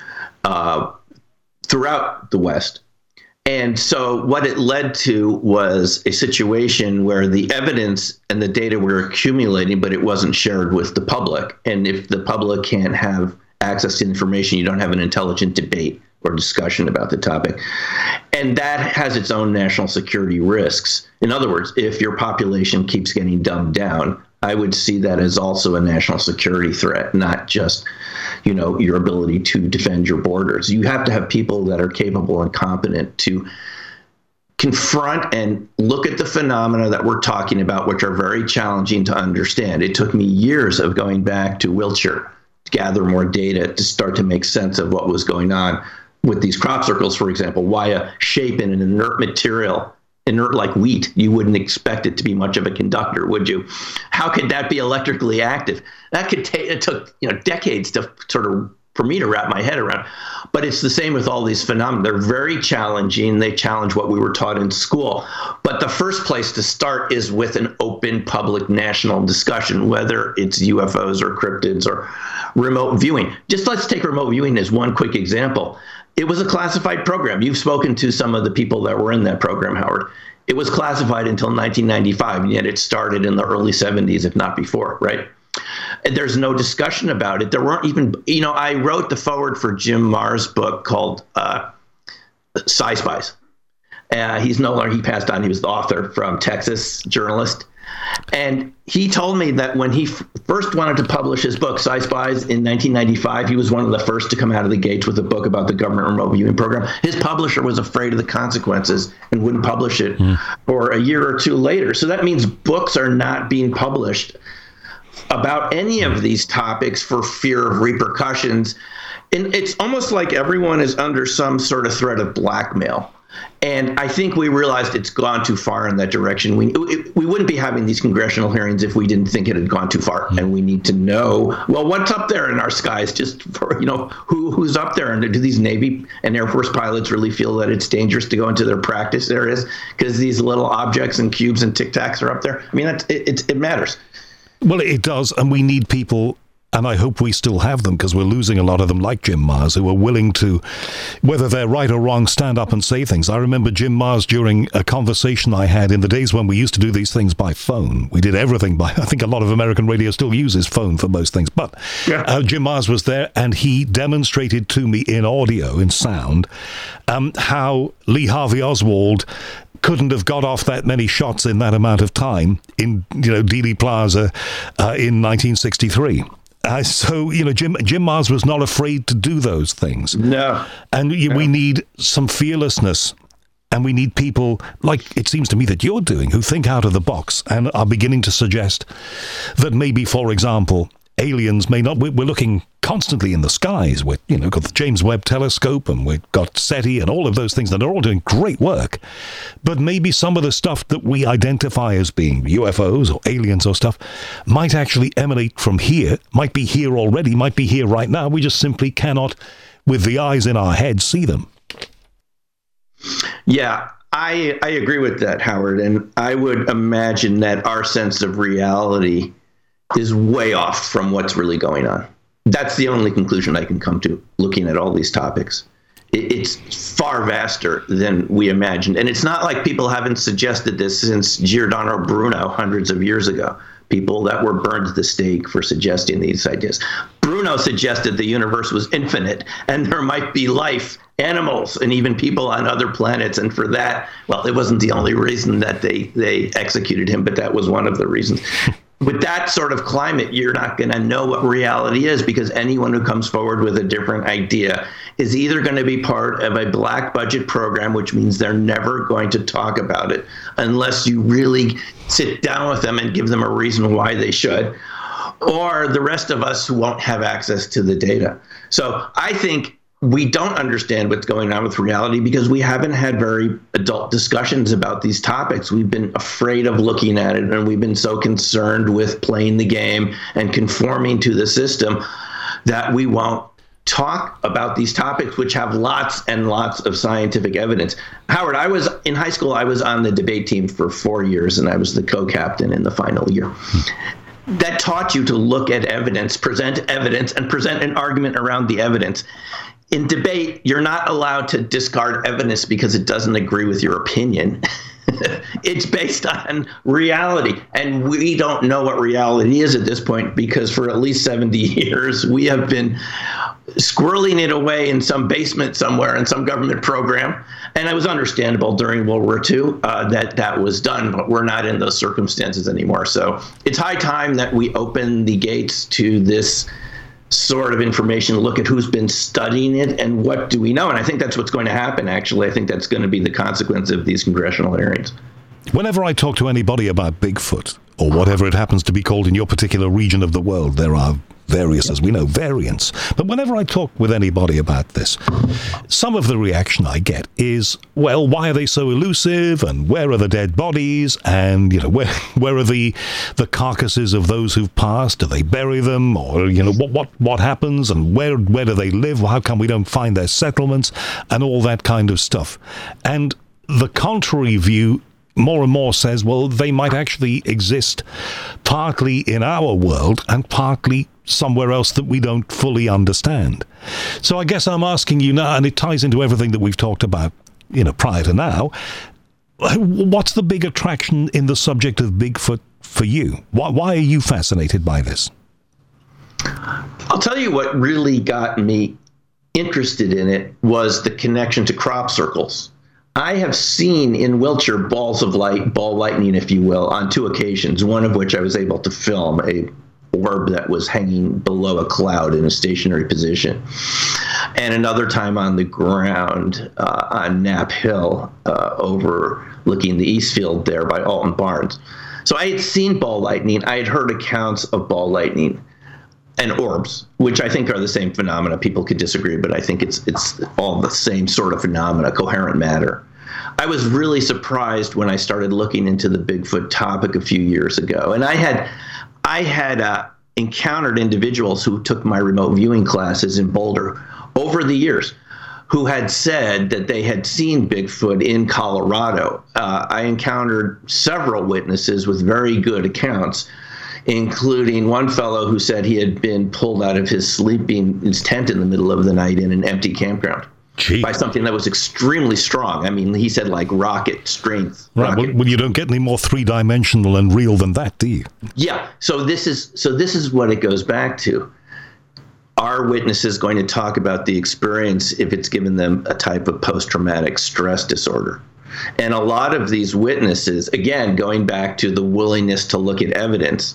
B: uh, throughout the West. And so what it led to was a situation where the evidence and the data were accumulating, but it wasn't shared with the public. And if the public can't have access to information, you don't have an intelligent debate or discussion about the topic. And that has its own national security risks. In other words, if your population keeps getting dumbed down, I would see that as also a national security threat, not just, you know, your ability to defend your borders. You have to have people that are capable and competent to confront and look at the phenomena that we're talking about, which are very challenging to understand. It took me years of going back to Wiltshire to gather more data to start to make sense of what was going on with these crop circles, for example. Why a shape in an inert material, inert like wheat, you wouldn't expect it to be much of a conductor, would you? How could that be electrically active? That could take, it took, you know, decades to sort of, for me to wrap my head around. But it's the same with all these phenomena. They're very challenging. They challenge what we were taught in school. But the first place to start is with an open public national discussion, whether it's U F Os or cryptids or remote viewing. Just let's take remote viewing as one quick example. It was a classified program. You've spoken to some of the people that were in that program, Howard. It was classified until nineteen ninety-five, and yet it started in the early seventies, if not before, right? And there's no discussion about it. There weren't even, you know, I wrote the foreword for Jim Marr's book called uh, Sci Spies. Uh, he's no longer, he passed on, he was the author from Texas, journalist. And he told me that when he f- first wanted to publish his book, Sci Spies, in nineteen ninety-five, he was one of the first to come out of the gates with a book about the government remote viewing program. His publisher was afraid of the consequences and wouldn't publish it mm. for a year or two later. So that means books are not being published about any of these topics for fear of repercussions. And it's almost like everyone is under some sort of threat of blackmail. And I think we realized it's gone too far in that direction. We it, we wouldn't be having these congressional hearings if we didn't think it had gone too far. And we need to know, well, what's up there in our skies, just for, you know, who who's up there? And do these Navy and Air Force pilots really feel that it's dangerous to go into their practice areas because these little objects and cubes and Tic Tacs are up there? I mean, that's, it, it, it matters.
A: Well, it does. And we need people And I hope we still have them, because we're losing a lot of them, like Jim Marrs, who are willing to, whether they're right or wrong, stand up and say things. I remember Jim Marrs during a conversation I had in the days when we used to do these things by phone. We did everything by, I think a lot of American radio still uses phone for most things. But yeah. uh, Jim Marrs was there, and he demonstrated to me in audio, in sound, um, how Lee Harvey Oswald couldn't have got off that many shots in that amount of time in, you know, Dealey Plaza uh, in nineteen sixty-three. Uh, so, you know, Jim Jim Marrs was not afraid to do those things.
B: No.
A: And we,
B: no.
A: we need some fearlessness. And we need people, like it seems to me that you're doing, who think out of the box and are beginning to suggest that maybe, for example, aliens may not... We're looking constantly in the skies. We've, you know, got the James Webb Telescope, and we've got SETI and all of those things that are all doing great work. But maybe some of the stuff that we identify as being U F Os or aliens or stuff might actually emanate from here, might be here already, might be here right now. We just simply cannot, with the eyes in our head, see them.
B: Yeah, I I agree with that, Howard. And I would imagine that our sense of reality is way off from what's really going on. That's the only conclusion I can come to looking at all these topics. It's far vaster than we imagined. And it's not like people haven't suggested this since Giordano Bruno hundreds of years ago. People that were burned at the stake for suggesting these ideas. Bruno suggested the universe was infinite and there might be life, animals, and even people on other planets. And for that, well, it wasn't the only reason that they, they executed him, but that was one of the reasons. With that sort of climate, you're not going to know what reality is, because anyone who comes forward with a different idea is either going to be part of a black budget program, which means they're never going to talk about it unless you really sit down with them and give them a reason why they should, or the rest of us who won't have access to the data. So I think we don't understand what's going on with reality because we haven't had very adult discussions about these topics. We've been afraid of looking at it, and we've been so concerned with playing the game and conforming to the system that we won't talk about these topics, which have lots and lots of scientific evidence. Howard, I was in high school, I was on the debate team for four years, and I was the co-captain in the final year. That taught you to look at evidence, present evidence, and present an argument around the evidence. In debate, you're not allowed to discard evidence because it doesn't agree with your opinion. It's based on reality. And we don't know what reality is at this point because for at least seventy years, we have been squirreling it away in some basement somewhere in some government program. And it was understandable during World War Two uh, that that was done, but we're not in those circumstances anymore. So it's high time that we open the gates to this sort of information, look at who's been studying it and what do we know. And I think that's what's going to happen, actually. I think that's going to be the consequence of these congressional hearings.
A: Whenever I talk to anybody about Bigfoot, or whatever it happens to be called in your particular region of the world, there are various, as we know, variants. But whenever I talk with anybody about this, some of the reaction I get is, well, why are they so elusive? And where are the dead bodies? And, you know, where where are the the carcasses of those who've passed? Do they bury them? Or, you know, what what, what happens? And where where do they live? How come we don't find their settlements? And all that kind of stuff. And the contrary view more and more says, well, they might actually exist partly in our world and partly somewhere else that we don't fully understand. So I guess I'm asking you now, and it ties into everything that we've talked about, you know, prior to now, what's the big attraction in the subject of Bigfoot for you? Why, why are you fascinated by this?
B: I'll tell you what really got me interested in it was the connection to crop circles. I have seen in Wiltshire balls of light, ball lightning, if you will, on two occasions, one of which I was able to film, a orb that was hanging below a cloud in a stationary position, and another time on the ground uh, on Knapp Hill uh, overlooking the Eastfield there by Alton Barnes. So I had seen ball lightning. I had heard accounts of ball lightning and orbs, which I think are the same phenomena. People could disagree, but I think it's it's all the same sort of phenomena, coherent matter. I was really surprised when I started looking into the Bigfoot topic a few years ago. And I had I had uh, encountered individuals who took my remote viewing classes in Boulder over the years who had said that they had seen Bigfoot in Colorado. Uh, I encountered several witnesses with very good accounts including one fellow who said he had been pulled out of his sleeping his tent in the middle of the night in an empty campground. Gee. By something that was extremely strong. I mean, he said like rocket strength.
A: Right.
B: Rocket.
A: Well, well, you don't get any more three-dimensional and real than that, do you?
B: Yeah. So this is so this is what it goes back to. Are witnesses going to talk about the experience if it's given them a type of post-traumatic stress disorder? And a lot of these witnesses, again, going back to the willingness to look at evidence,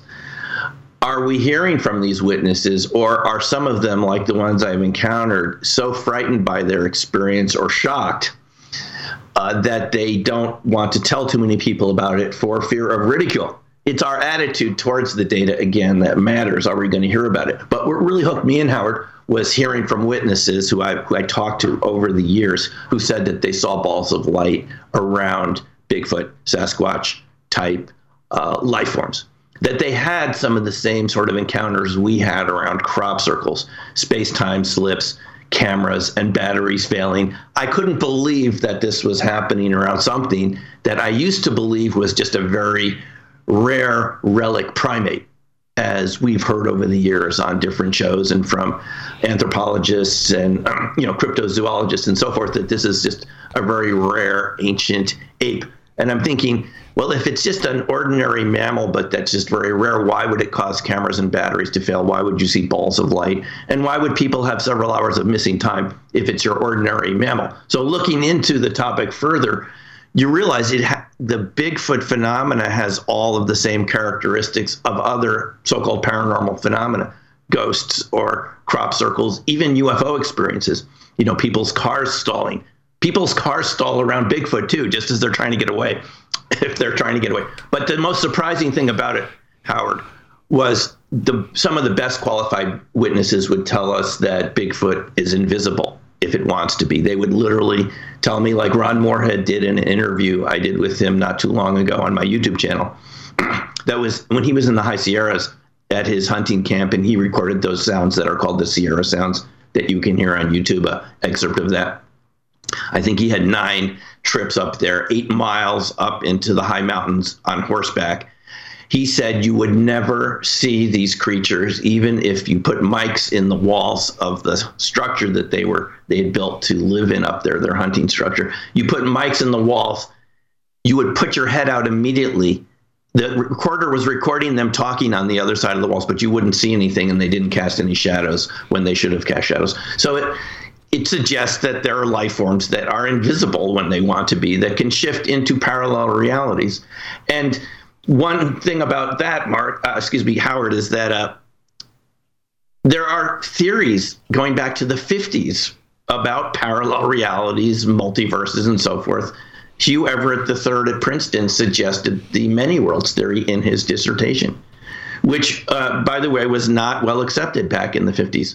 B: are we hearing from these witnesses, or are some of them, like the ones I've encountered, so frightened by their experience or shocked uh, that they don't want to tell too many people about it for fear of ridicule? It's our attitude towards the data, again, that matters. Are we going to hear about it? But what really hooked me in, Howard, was hearing from witnesses who I, who I talked to over the years who said that they saw balls of light around Bigfoot, Sasquatch type uh, life forms, that they had some of the same sort of encounters we had around crop circles, space-time slips, cameras, and batteries failing. I couldn't believe that this was happening around something that I used to believe was just a very rare relic primate, as we've heard over the years on different shows and from anthropologists and um, you know cryptozoologists and so forth, that this is just a very rare ancient ape. And I'm thinking, well, if it's just an ordinary mammal, but that's just very rare, why would it cause cameras and batteries to fail? Why would you see balls of light? And why would people have several hours of missing time if it's your ordinary mammal? So looking into the topic further, you realize it ha- the Bigfoot phenomena has all of the same characteristics of other so-called paranormal phenomena, ghosts or crop circles, even U F O experiences. You know, people's cars stalling. People's cars stall around Bigfoot too, just as they're trying to get away, if they're trying to get away. But the most surprising thing about it, Howard, was the some of the best qualified witnesses would tell us that Bigfoot is invisible if it wants to be. They would literally tell me, like Ron Moorhead did in an interview I did with him not too long ago on my YouTube channel. That was when he was in the High Sierras at his hunting camp, and he recorded those sounds that are called the Sierra sounds that you can hear on YouTube, an excerpt of that. I think he had nine trips up there, eight miles up into the high mountains on horseback. He said you would never see these creatures, even if you put mics in the walls of the structure that they were they had built to live in up there, their hunting structure. You put mics in the walls, you would put your head out immediately. The recorder was recording them talking on the other side of the walls, but you wouldn't see anything, and they didn't cast any shadows when they should have cast shadows. So it it suggests that there are life forms that are invisible when they want to be, that can shift into parallel realities. And one thing about that, Mark, uh, excuse me, Howard, is that uh, there are theories going back to the fifties about parallel realities, multiverses, and so forth. Hugh Everett the third at Princeton suggested the many worlds theory in his dissertation, which, uh, by the way, was not well accepted back in the fifties.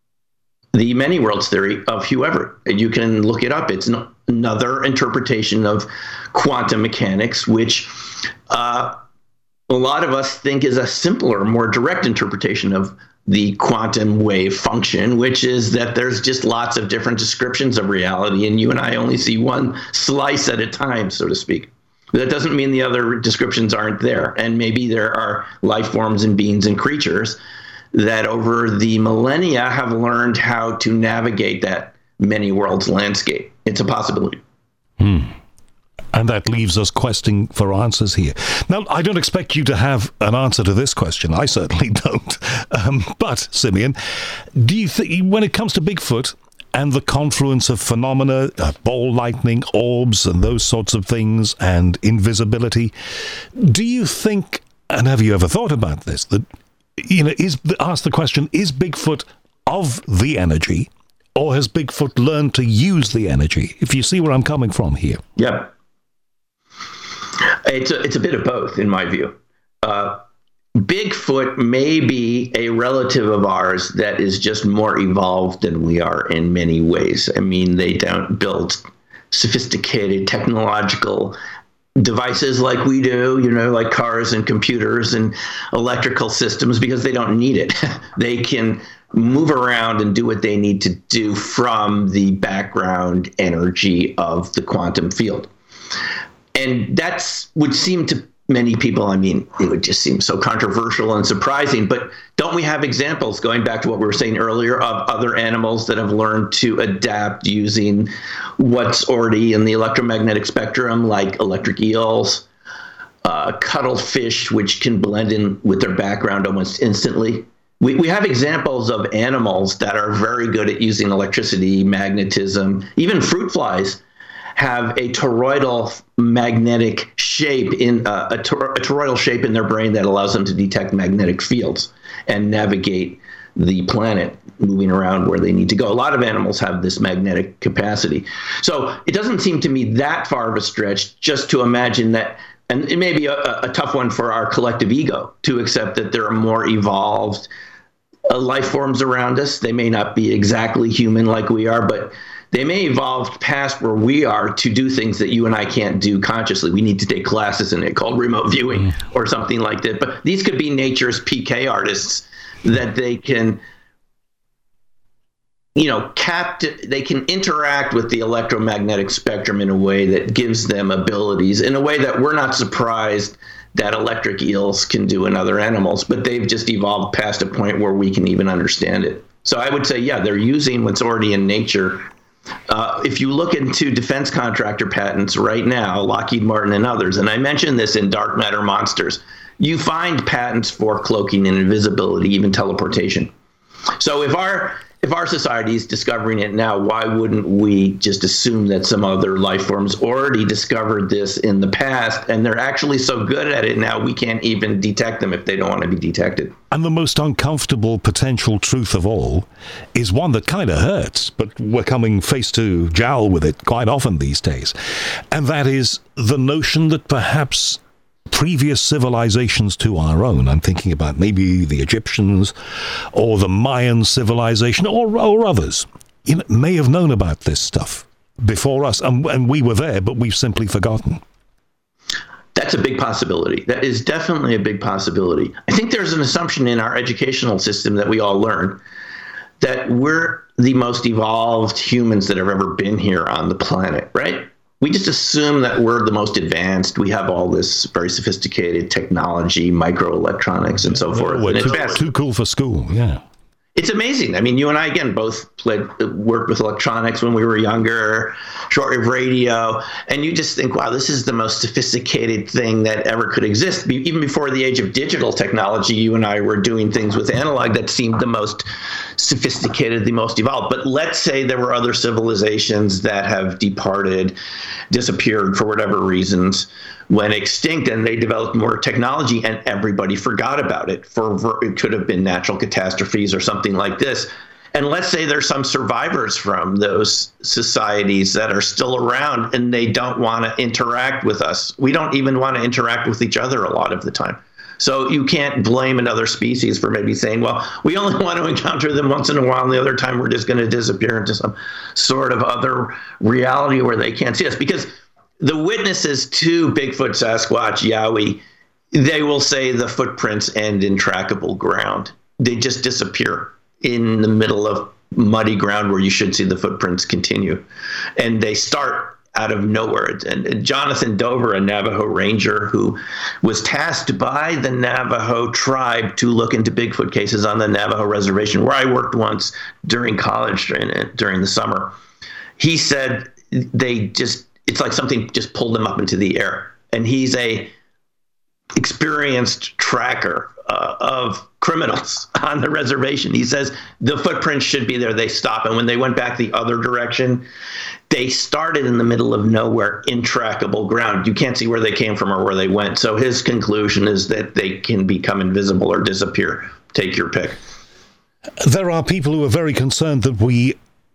B: The many worlds theory of Hugh Everett. You can look it up. It's an, another interpretation of quantum mechanics, which uh, a lot of us think is a simpler, more direct interpretation of the quantum wave function, which is that there's just lots of different descriptions of reality, and you and I only see one slice at a time, so to speak. That doesn't mean the other descriptions aren't there, and maybe there are life forms and beings and creatures that over the millennia have learned how to navigate that many worlds landscape. It's a possibility.
A: Hmm. And that leaves us questing for answers here. Now, I don't expect you to have an answer to this question. I certainly don't. Um, but, Simeon, do you think, when it comes to Bigfoot and the confluence of phenomena, uh, ball lightning, orbs, and those sorts of things, and invisibility, do you think, and have you ever thought about this, that, you know, is ask the question, is Bigfoot of the energy, or has Bigfoot learned to use the energy? If you see where I'm coming from here.
B: Yeah. It's a, it's a bit of both, in my view. Uh, Bigfoot may be a relative of ours that is just more evolved than we are in many ways. I mean, they don't build sophisticated technological devices like we do, you know, like cars and computers and electrical systems, because they don't need it. They can move around and do what they need to do from the background energy of the quantum field. And that's would seem to many people, I mean, it would just seem so controversial and surprising, but don't we have examples, going back to what we were saying earlier, of other animals that have learned to adapt using what's already in the electromagnetic spectrum, like electric eels, uh, cuttlefish, which can blend in with their background almost instantly? We, we have examples of animals that are very good at using electricity, magnetism. Even fruit flies have a toroidal magnetic shape in uh, a, tor- a toroidal shape in their brain that allows them to detect magnetic fields and navigate the planet moving around where they need to go. A lot of animals have this magnetic capacity. So it doesn't seem to me that far of a stretch just to imagine that, and it may be a, a tough one for our collective ego to accept that there are more evolved uh, life forms around us. They may not be exactly human like we are, but they may evolve past where we are to do things that you and I can't do consciously. We need to take classes in it called remote viewing or something like that. But these could be nature's P K artists that they can, you know, capt- they can interact with the electromagnetic spectrum in a way that gives them abilities in a way that we're not surprised that electric eels can do in other animals, but they've just evolved past a point where we can even understand it. So I would say, yeah, they're using what's already in nature. Uh, if you look into defense contractor patents right now, Lockheed Martin and others, and I mentioned this in Dark Matter Monsters, you find patents for cloaking and invisibility, even teleportation. So if our if our society is discovering it now, why wouldn't we just assume that some other life forms already discovered this in the past, and they're actually so good at it now we can't even detect them if they don't want to be detected?
A: And the most uncomfortable potential truth of all is one that kind of hurts, but we're coming face to jowl with it quite often these days. And that is the notion that perhaps previous civilizations to our own, I'm thinking about maybe the Egyptians or the Mayan civilization or, or others, you know, may have known about this stuff before us, and, and we were there, but we've simply forgotten.
B: That's a big possibility. That is definitely a big possibility. I think there's an assumption in our educational system that we all learn that we're the most evolved humans that have ever been here on the planet, right? We just assume that we're the most advanced. We have all this very sophisticated technology, microelectronics, and so forth.
A: We're
B: and
A: too,
B: it's
A: too cool for school, yeah.
B: It's amazing. I mean, you and I, again, both played, worked with electronics when we were younger, shortwave radio, and you just think, wow, this is the most sophisticated thing that ever could exist. Even before the age of digital technology, you and I were doing things with analog that seemed the most sophisticated, the most evolved. But let's say there were other civilizations that have departed, disappeared for whatever reasons, went extinct, and they developed more technology and everybody forgot about it. For it could have been natural catastrophes or something like this. And let's say there's some survivors from those societies that are still around and they don't want to interact with us. We don't even want to interact with each other a lot of the time. So you can't blame another species for maybe saying, well, we only want to encounter them once in a while, and the other time we're just going to disappear into some sort of other reality where they can't see us. Because the witnesses to Bigfoot, Sasquatch, Yowie, they will say the footprints end in trackable ground. They just disappear in the middle of muddy ground where you should see the footprints continue. And they start out of nowhere. And Jonathan Dover, a Navajo ranger who was tasked by the Navajo tribe to look into Bigfoot cases on the Navajo reservation, where I worked once during college during, during the summer, he said they just, it's like something just pulled him up into the air. And he's a experienced tracker uh, of criminals on the reservation. He says the footprints should be there. They stop. And when they went back the other direction, they started in the middle of nowhere, intrackable ground. You can't see where they came from or where they went. So his conclusion is that they can become invisible or disappear. Take your pick.
A: There are people who are very concerned that we,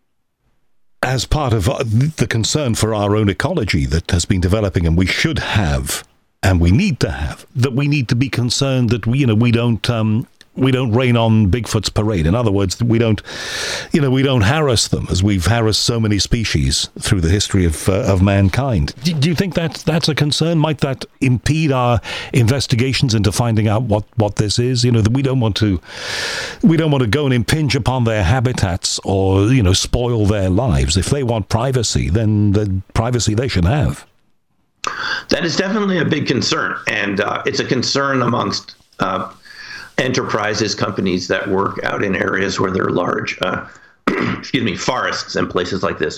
A: as part of the concern for our own ecology that has been developing, and we should have, and we need to have, that we need to be concerned that we, you know, we don't um, we don't rain on Bigfoot's parade. In other words, we don't, you know, we don't harass them as we've harassed so many species through the history of uh, of mankind. Do, do you think that's that's a concern? Might that impede our investigations into finding out what, what this is? You know, that we don't want to we don't want to go and impinge upon their habitats or, you know, spoil their lives. If they want privacy, then the privacy they should have.
B: That is definitely a big concern, and uh, it's a concern amongst uh, enterprises, companies that work out in areas where there are large, uh, excuse me, forests and places like this,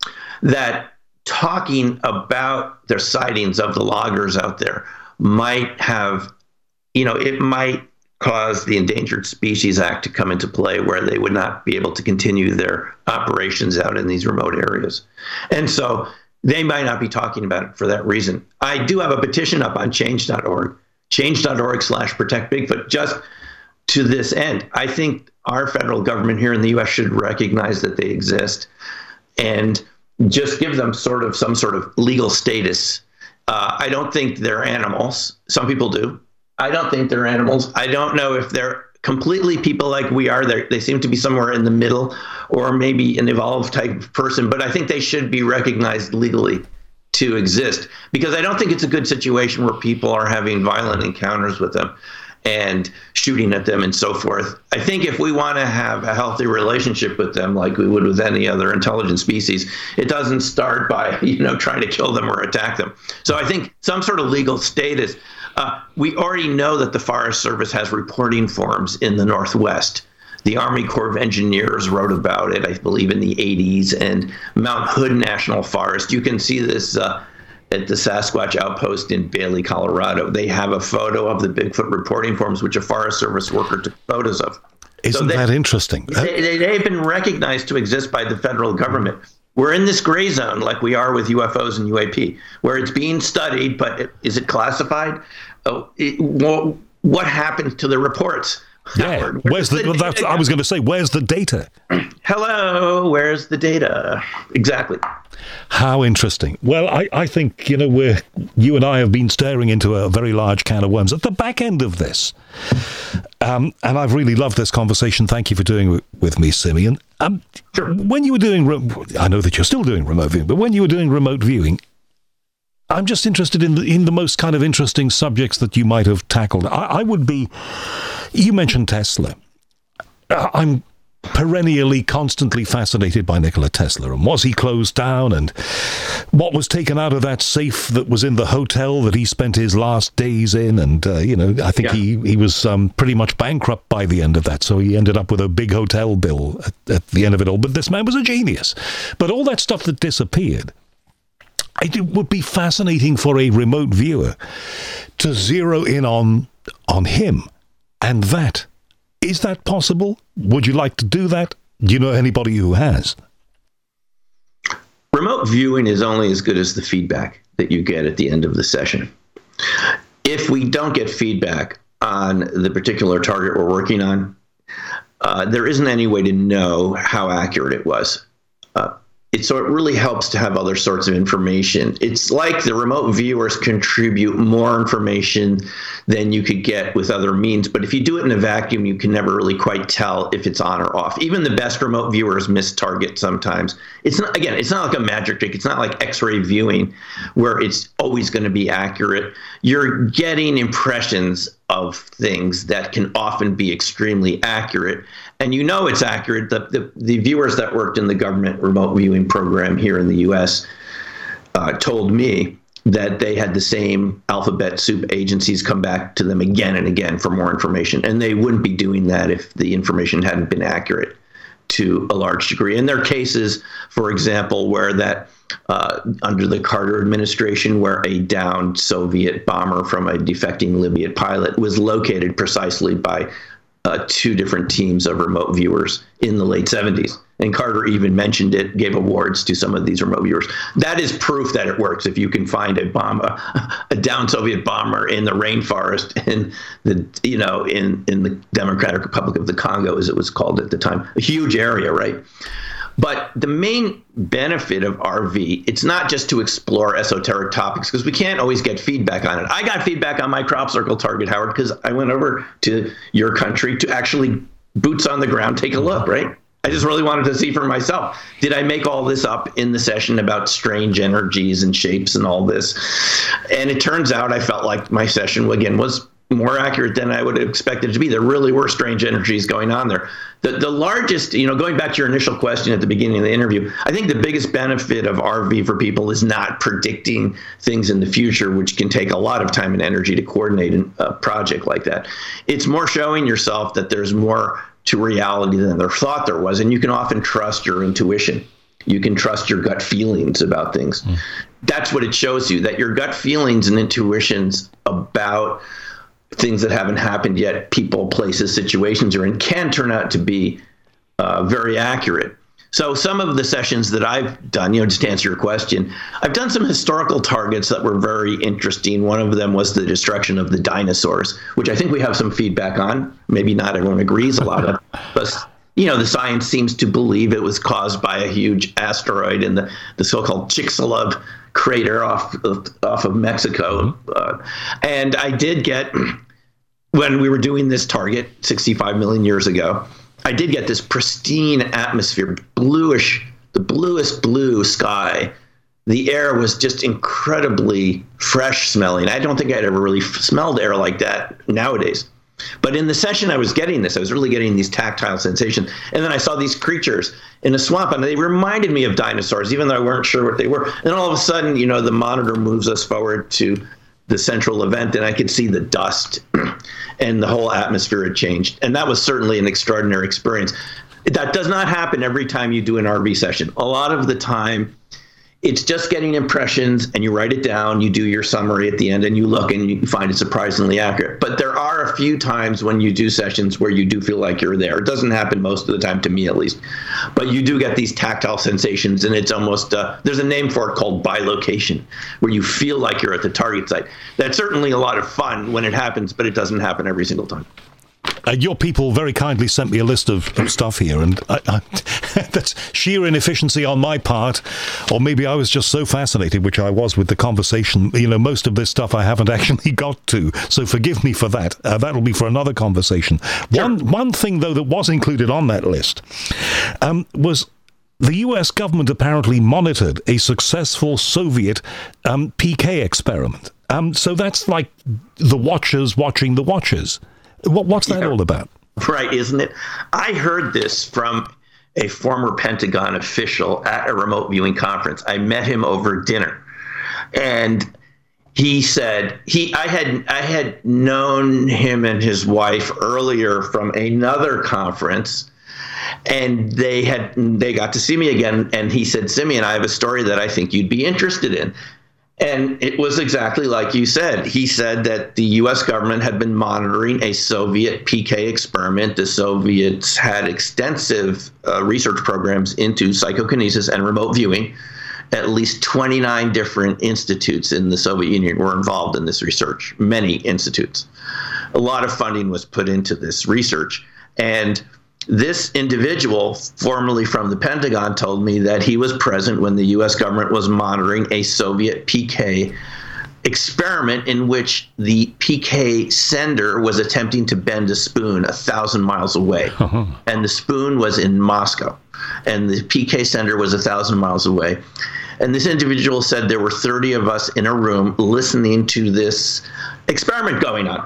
B: that talking about their sightings of the loggers out there might have, you know, it might cause the Endangered Species Act to come into play, where they would not be able to continue their operations out in these remote areas. And so they might not be talking about it for that reason. I do have a petition up on change dot org, change dot org slash protect Bigfoot, just to this end. I think our federal government here in the U S should recognize that they exist and just give them sort of some sort of legal status. Uh, I don't think they're animals. Some people do. I don't think they're animals. I don't know if they're completely people like we are. They're, they seem to be somewhere in the middle, or maybe an evolved type of person, but I think they should be recognized legally to exist, because I don't think it's a good situation where people are having violent encounters with them and shooting at them and so forth. I think if we want to have a healthy relationship with them, like we would with any other intelligent species, it doesn't start by, you know, trying to kill them or attack them. So I think some sort of legal status. Uh, we already know that the Forest Service has reporting forms in the Northwest. The Army Corps of Engineers wrote about it, I believe, in the eighties, and Mount Hood National Forest. You can see this uh, at the Sasquatch Outpost in Bailey, Colorado. They have a photo of the Bigfoot reporting forms, which a Forest Service worker took photos of.
A: Isn't so they, that interesting?
B: They, they, they've been recognized to exist by the federal government. We're in this gray zone, like we are with U F Os and U A P, where it's being studied, but it, is it classified? Oh, it, well, what happened to the reports?
A: Yeah, where's, where's the? the that's, I was going to say, where's the data?
B: Hello, where's the data? Exactly.
A: How interesting. Well, I, I think, you know, we're you and I have been staring into a very large can of worms at the back end of this. Um, and I've really loved this conversation. Thank you for doing it with me, Simeon. Um,
B: sure.
A: When you were doing, re- I know that you're still doing remote viewing, but when you were doing remote viewing, I'm just interested in the, in the most kind of interesting subjects that you might have tackled. I, I would be, you mentioned Tesla. Uh, I'm perennially, constantly fascinated by Nikola Tesla, and was he closed down, and what was taken out of that safe that was in the hotel that he spent his last days in, and uh, you know, I think yeah. he he was um, pretty much bankrupt by the end of that, so he ended up with a big hotel bill at, at the end of it all. But this man was a genius. But all that stuff that disappeared, it would be fascinating for a remote viewer to zero in on on him and that. Is that possible? Would you like to do that? Do you know anybody who has?
B: Remote viewing is only as good as the feedback that you get at the end of the session. If we don't get feedback on the particular target we're working on, uh, there isn't any way to know how accurate it was. Uh, It, so it really helps to have other sorts of information. It's like the remote viewers contribute more information than you could get with other means. But if you do it in a vacuum, you can never really quite tell if it's on or off. Even the best remote viewers miss target sometimes. It's not, again, it's not like a magic trick. It's not like X-ray viewing where it's always going to be accurate. You're getting impressions of things that can often be extremely accurate. And you know it's accurate. The, the, the viewers that worked in the government remote viewing program here in the U S uh, told me that they had the same alphabet soup agencies come back to them again and again for more information. And they wouldn't be doing that if the information hadn't been accurate to a large degree. And there are cases, for example, where that uh, under the Carter administration, where a downed Soviet bomber from a defecting Libyan pilot was located precisely by uh, two different teams of remote viewers in the late seventies. And Carter even mentioned it, gave awards to some of these remote viewers. That is proof that it works. If you can find a bomb, a, a downed Soviet bomber in the rainforest in the, you know, in, in the Democratic Republic of the Congo, as it was called at the time, a huge area, right? But the main benefit of R V, it's not just to explore esoteric topics, because we can't always get feedback on it. I got feedback on my crop circle target, Howard, because I went over to your country to actually boots on the ground, take a look, right? I just really wanted to see for myself. Did I make all this up in the session about strange energies and shapes and all this? And it turns out I felt like my session, again, was more accurate than I would have expected it to be. There really were strange energies going on there. The the largest, you know, going back to your initial question at the beginning of the interview, I think the biggest benefit of R V for people is not predicting things in the future, which can take a lot of time and energy to coordinate a project like that. It's more showing yourself that there's more to reality than there thought there was, and you can often trust your intuition. You can trust your gut feelings about things. Mm. That's what it shows you, that your gut feelings and intuitions about things that haven't happened yet, people, places, situations are in, can turn out to be uh, very accurate. So some of the sessions that I've done, you know, just to answer your question, I've done some historical targets that were very interesting. One of them was the destruction of the dinosaurs, which I think we have some feedback on. Maybe not everyone agrees a lot of, but you know, the science seems to believe it was caused by a huge asteroid in the, the so-called Chicxulub crater off of, off of Mexico. Uh, and I did get, when we were doing this target sixty-five million years ago, I did get this pristine atmosphere, bluish, the bluest blue sky. The air was just incredibly fresh smelling. I don't think I'd ever really smelled air like that nowadays. But in the session I was getting this, I was really getting these tactile sensations. And then I saw these creatures in a swamp, and they reminded me of dinosaurs, even though I weren't sure what they were. And all of a sudden, you know, the monitor moves us forward to the central event, and I could see the dust, and the whole atmosphere had changed. And that was certainly an extraordinary experience. That does not happen every time you do an R V session. A lot of the time, it's just getting impressions, and you write it down, you do your summary at the end, and you look and you find it surprisingly accurate. But there are a few times when you do sessions where you do feel like you're there. It doesn't happen most of the time, to me at least. But you do get these tactile sensations, and it's almost, uh, there's a name for it called bilocation, where you feel like you're at the target site. That's certainly a lot of fun when it happens, but it doesn't happen every single time.
A: Uh, your people very kindly sent me a list of, of stuff here, and I, I, that's sheer inefficiency on my part, or maybe I was just so fascinated, which I was with the conversation. You know, most of this stuff I haven't actually got to, so forgive me for that. Uh, that'll be for another conversation. Sure. One one thing, though, that was included on that list um, was the U S government apparently monitored a successful Soviet um, P K experiment. Um, so that's like the watchers watching the watchers. What, what's that yeah. all about?
B: Right, isn't it? I heard this from a former Pentagon official at a remote viewing conference. I met him over dinner, and he said he I had I had known him and his wife earlier from another conference, and they had they got to see me again. And he said, Simeon, I have a story that I think you'd be interested in. And it was exactly like you said. He said that the U S government had been monitoring a Soviet P K experiment. The Soviets had extensive uh, research programs into psychokinesis and remote viewing. At least twenty-nine different institutes in the Soviet Union were involved in this research, many institutes. A lot of funding was put into this research. And this individual, formerly from the Pentagon, told me that he was present when the U S government was monitoring a Soviet P K experiment in which the P K sender was attempting to bend a spoon a thousand miles away. Uh-huh. And the spoon was in Moscow, and the P K sender was a thousand miles away. And this individual said there were thirty of us in a room listening to this experiment going on.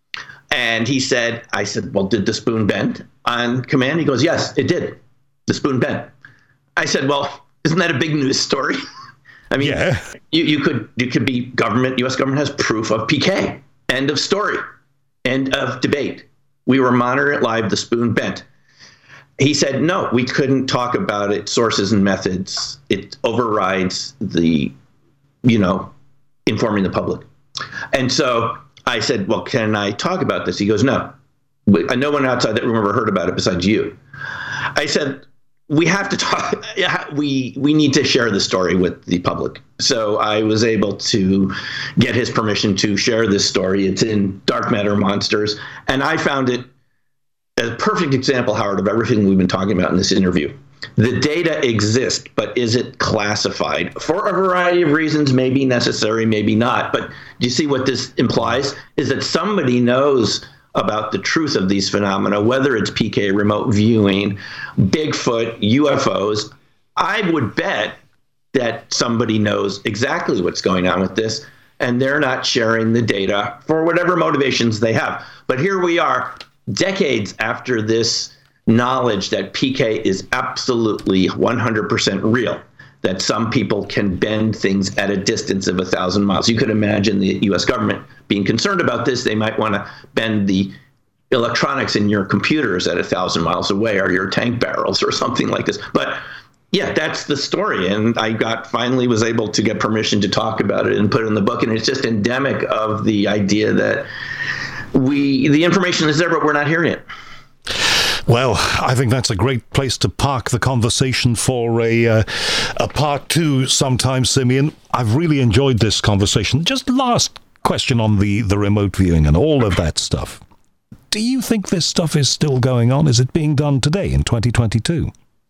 B: And he said, I said, well, did the spoon bend on command? He goes, yes, it did. The spoon bent. I said, well, isn't that a big news story? I mean, yeah. you, you could you could be government, U S government has proof of P K. End of story. End of debate. We were monitoring it live. The spoon bent. He said, no, we couldn't talk about it, sources and methods. It overrides the, you know, informing the public. And so I said, well, can I talk about this? He goes, no. No one outside that room ever heard about it besides you. I said, we have to talk. We we need to share the story with the public. So I was able to get his permission to share this story. It's in Dark Matter Monsters. And I found it a perfect example, Howard, of everything we've been talking about in this interview. The data exists, but is it classified? For a variety of reasons, maybe necessary, maybe not. But do you see what this implies? Is that somebody knows about the truth of these phenomena, whether it's P K, remote viewing, Bigfoot, U F Os. I would bet that somebody knows exactly what's going on with this. and they're not sharing the data for whatever motivations they have. But here we are, decades after this knowledge that P K is absolutely one hundred percent real, that some people can bend things at a distance of a thousand miles. You could imagine the U S government being concerned about this. They might want to bend the electronics in your computers at a thousand miles away, or your tank barrels or something like this. But yeah, that's the story. And I got finally was able to get permission to talk about it and put it in the book. And it's just endemic of the idea that we the information is there, but we're not hearing it.
A: Well, I think that's a great place to park the conversation for a uh, a part two sometime, Simeon. I've really enjoyed this conversation. Just last question on the, the remote viewing and all of that stuff. Do you think this stuff is still going on? Is it being done today in twenty twenty-two?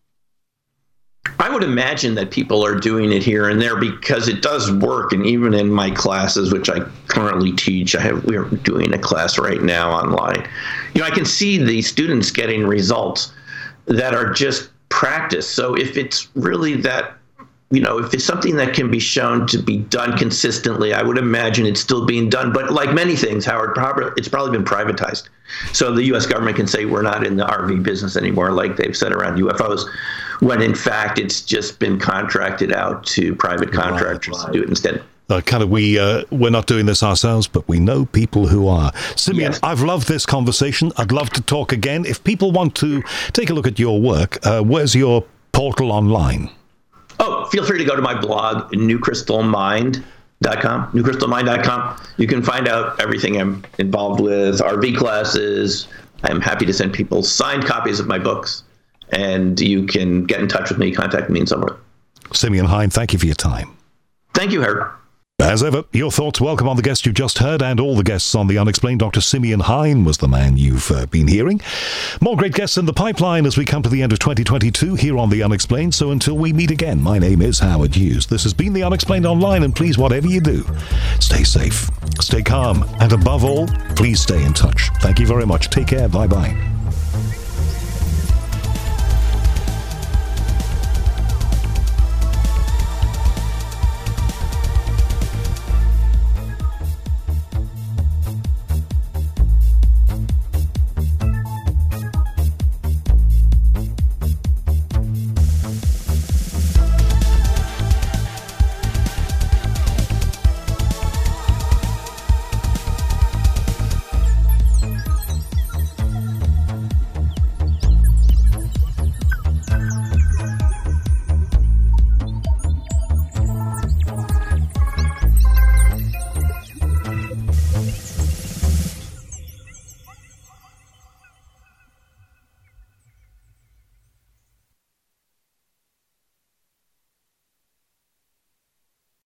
B: I would imagine that people are doing it here and there because it does work. And even in my classes, which I currently teach, I have we're doing a class right now online. You know, I can see the students getting results that are just practice. So if it's really that, you know, if it's something that can be shown to be done consistently, I would imagine it's still being done. But like many things, Howard, probably, it's probably been privatized. So the U S government can say we're not in the R V business anymore, like they've said around U F Os, when in fact it's just been contracted out to private contractors right, right. to do it instead.
A: Uh, kind of, we, uh, we're not doing this ourselves, but we know people who are. Simeon, yes. I've loved this conversation. I'd love to talk again. If people want to take a look at your work, uh, where's your portal online?
B: Oh, feel free to go to my blog, new crystal mind dot com, new crystal mind dot com. You can find out everything I'm involved with, R V classes. I'm happy to send people signed copies of my books, and you can get in touch with me, contact me in some way.
A: Simeon Hein, thank you for your time.
B: Thank you, Howard.
A: As ever, your thoughts welcome on the guest you've just heard and all the guests on The Unexplained. Doctor Simeon Hein was the man you've uh, been hearing. More great guests in the pipeline as we come to the end of twenty twenty-two here on The Unexplained. So until we meet again, my name is Howard Hughes. This has been The Unexplained Online, and please, whatever you do, stay safe, stay calm, and above all, please stay in touch. Thank you very much. Take care. Bye-bye.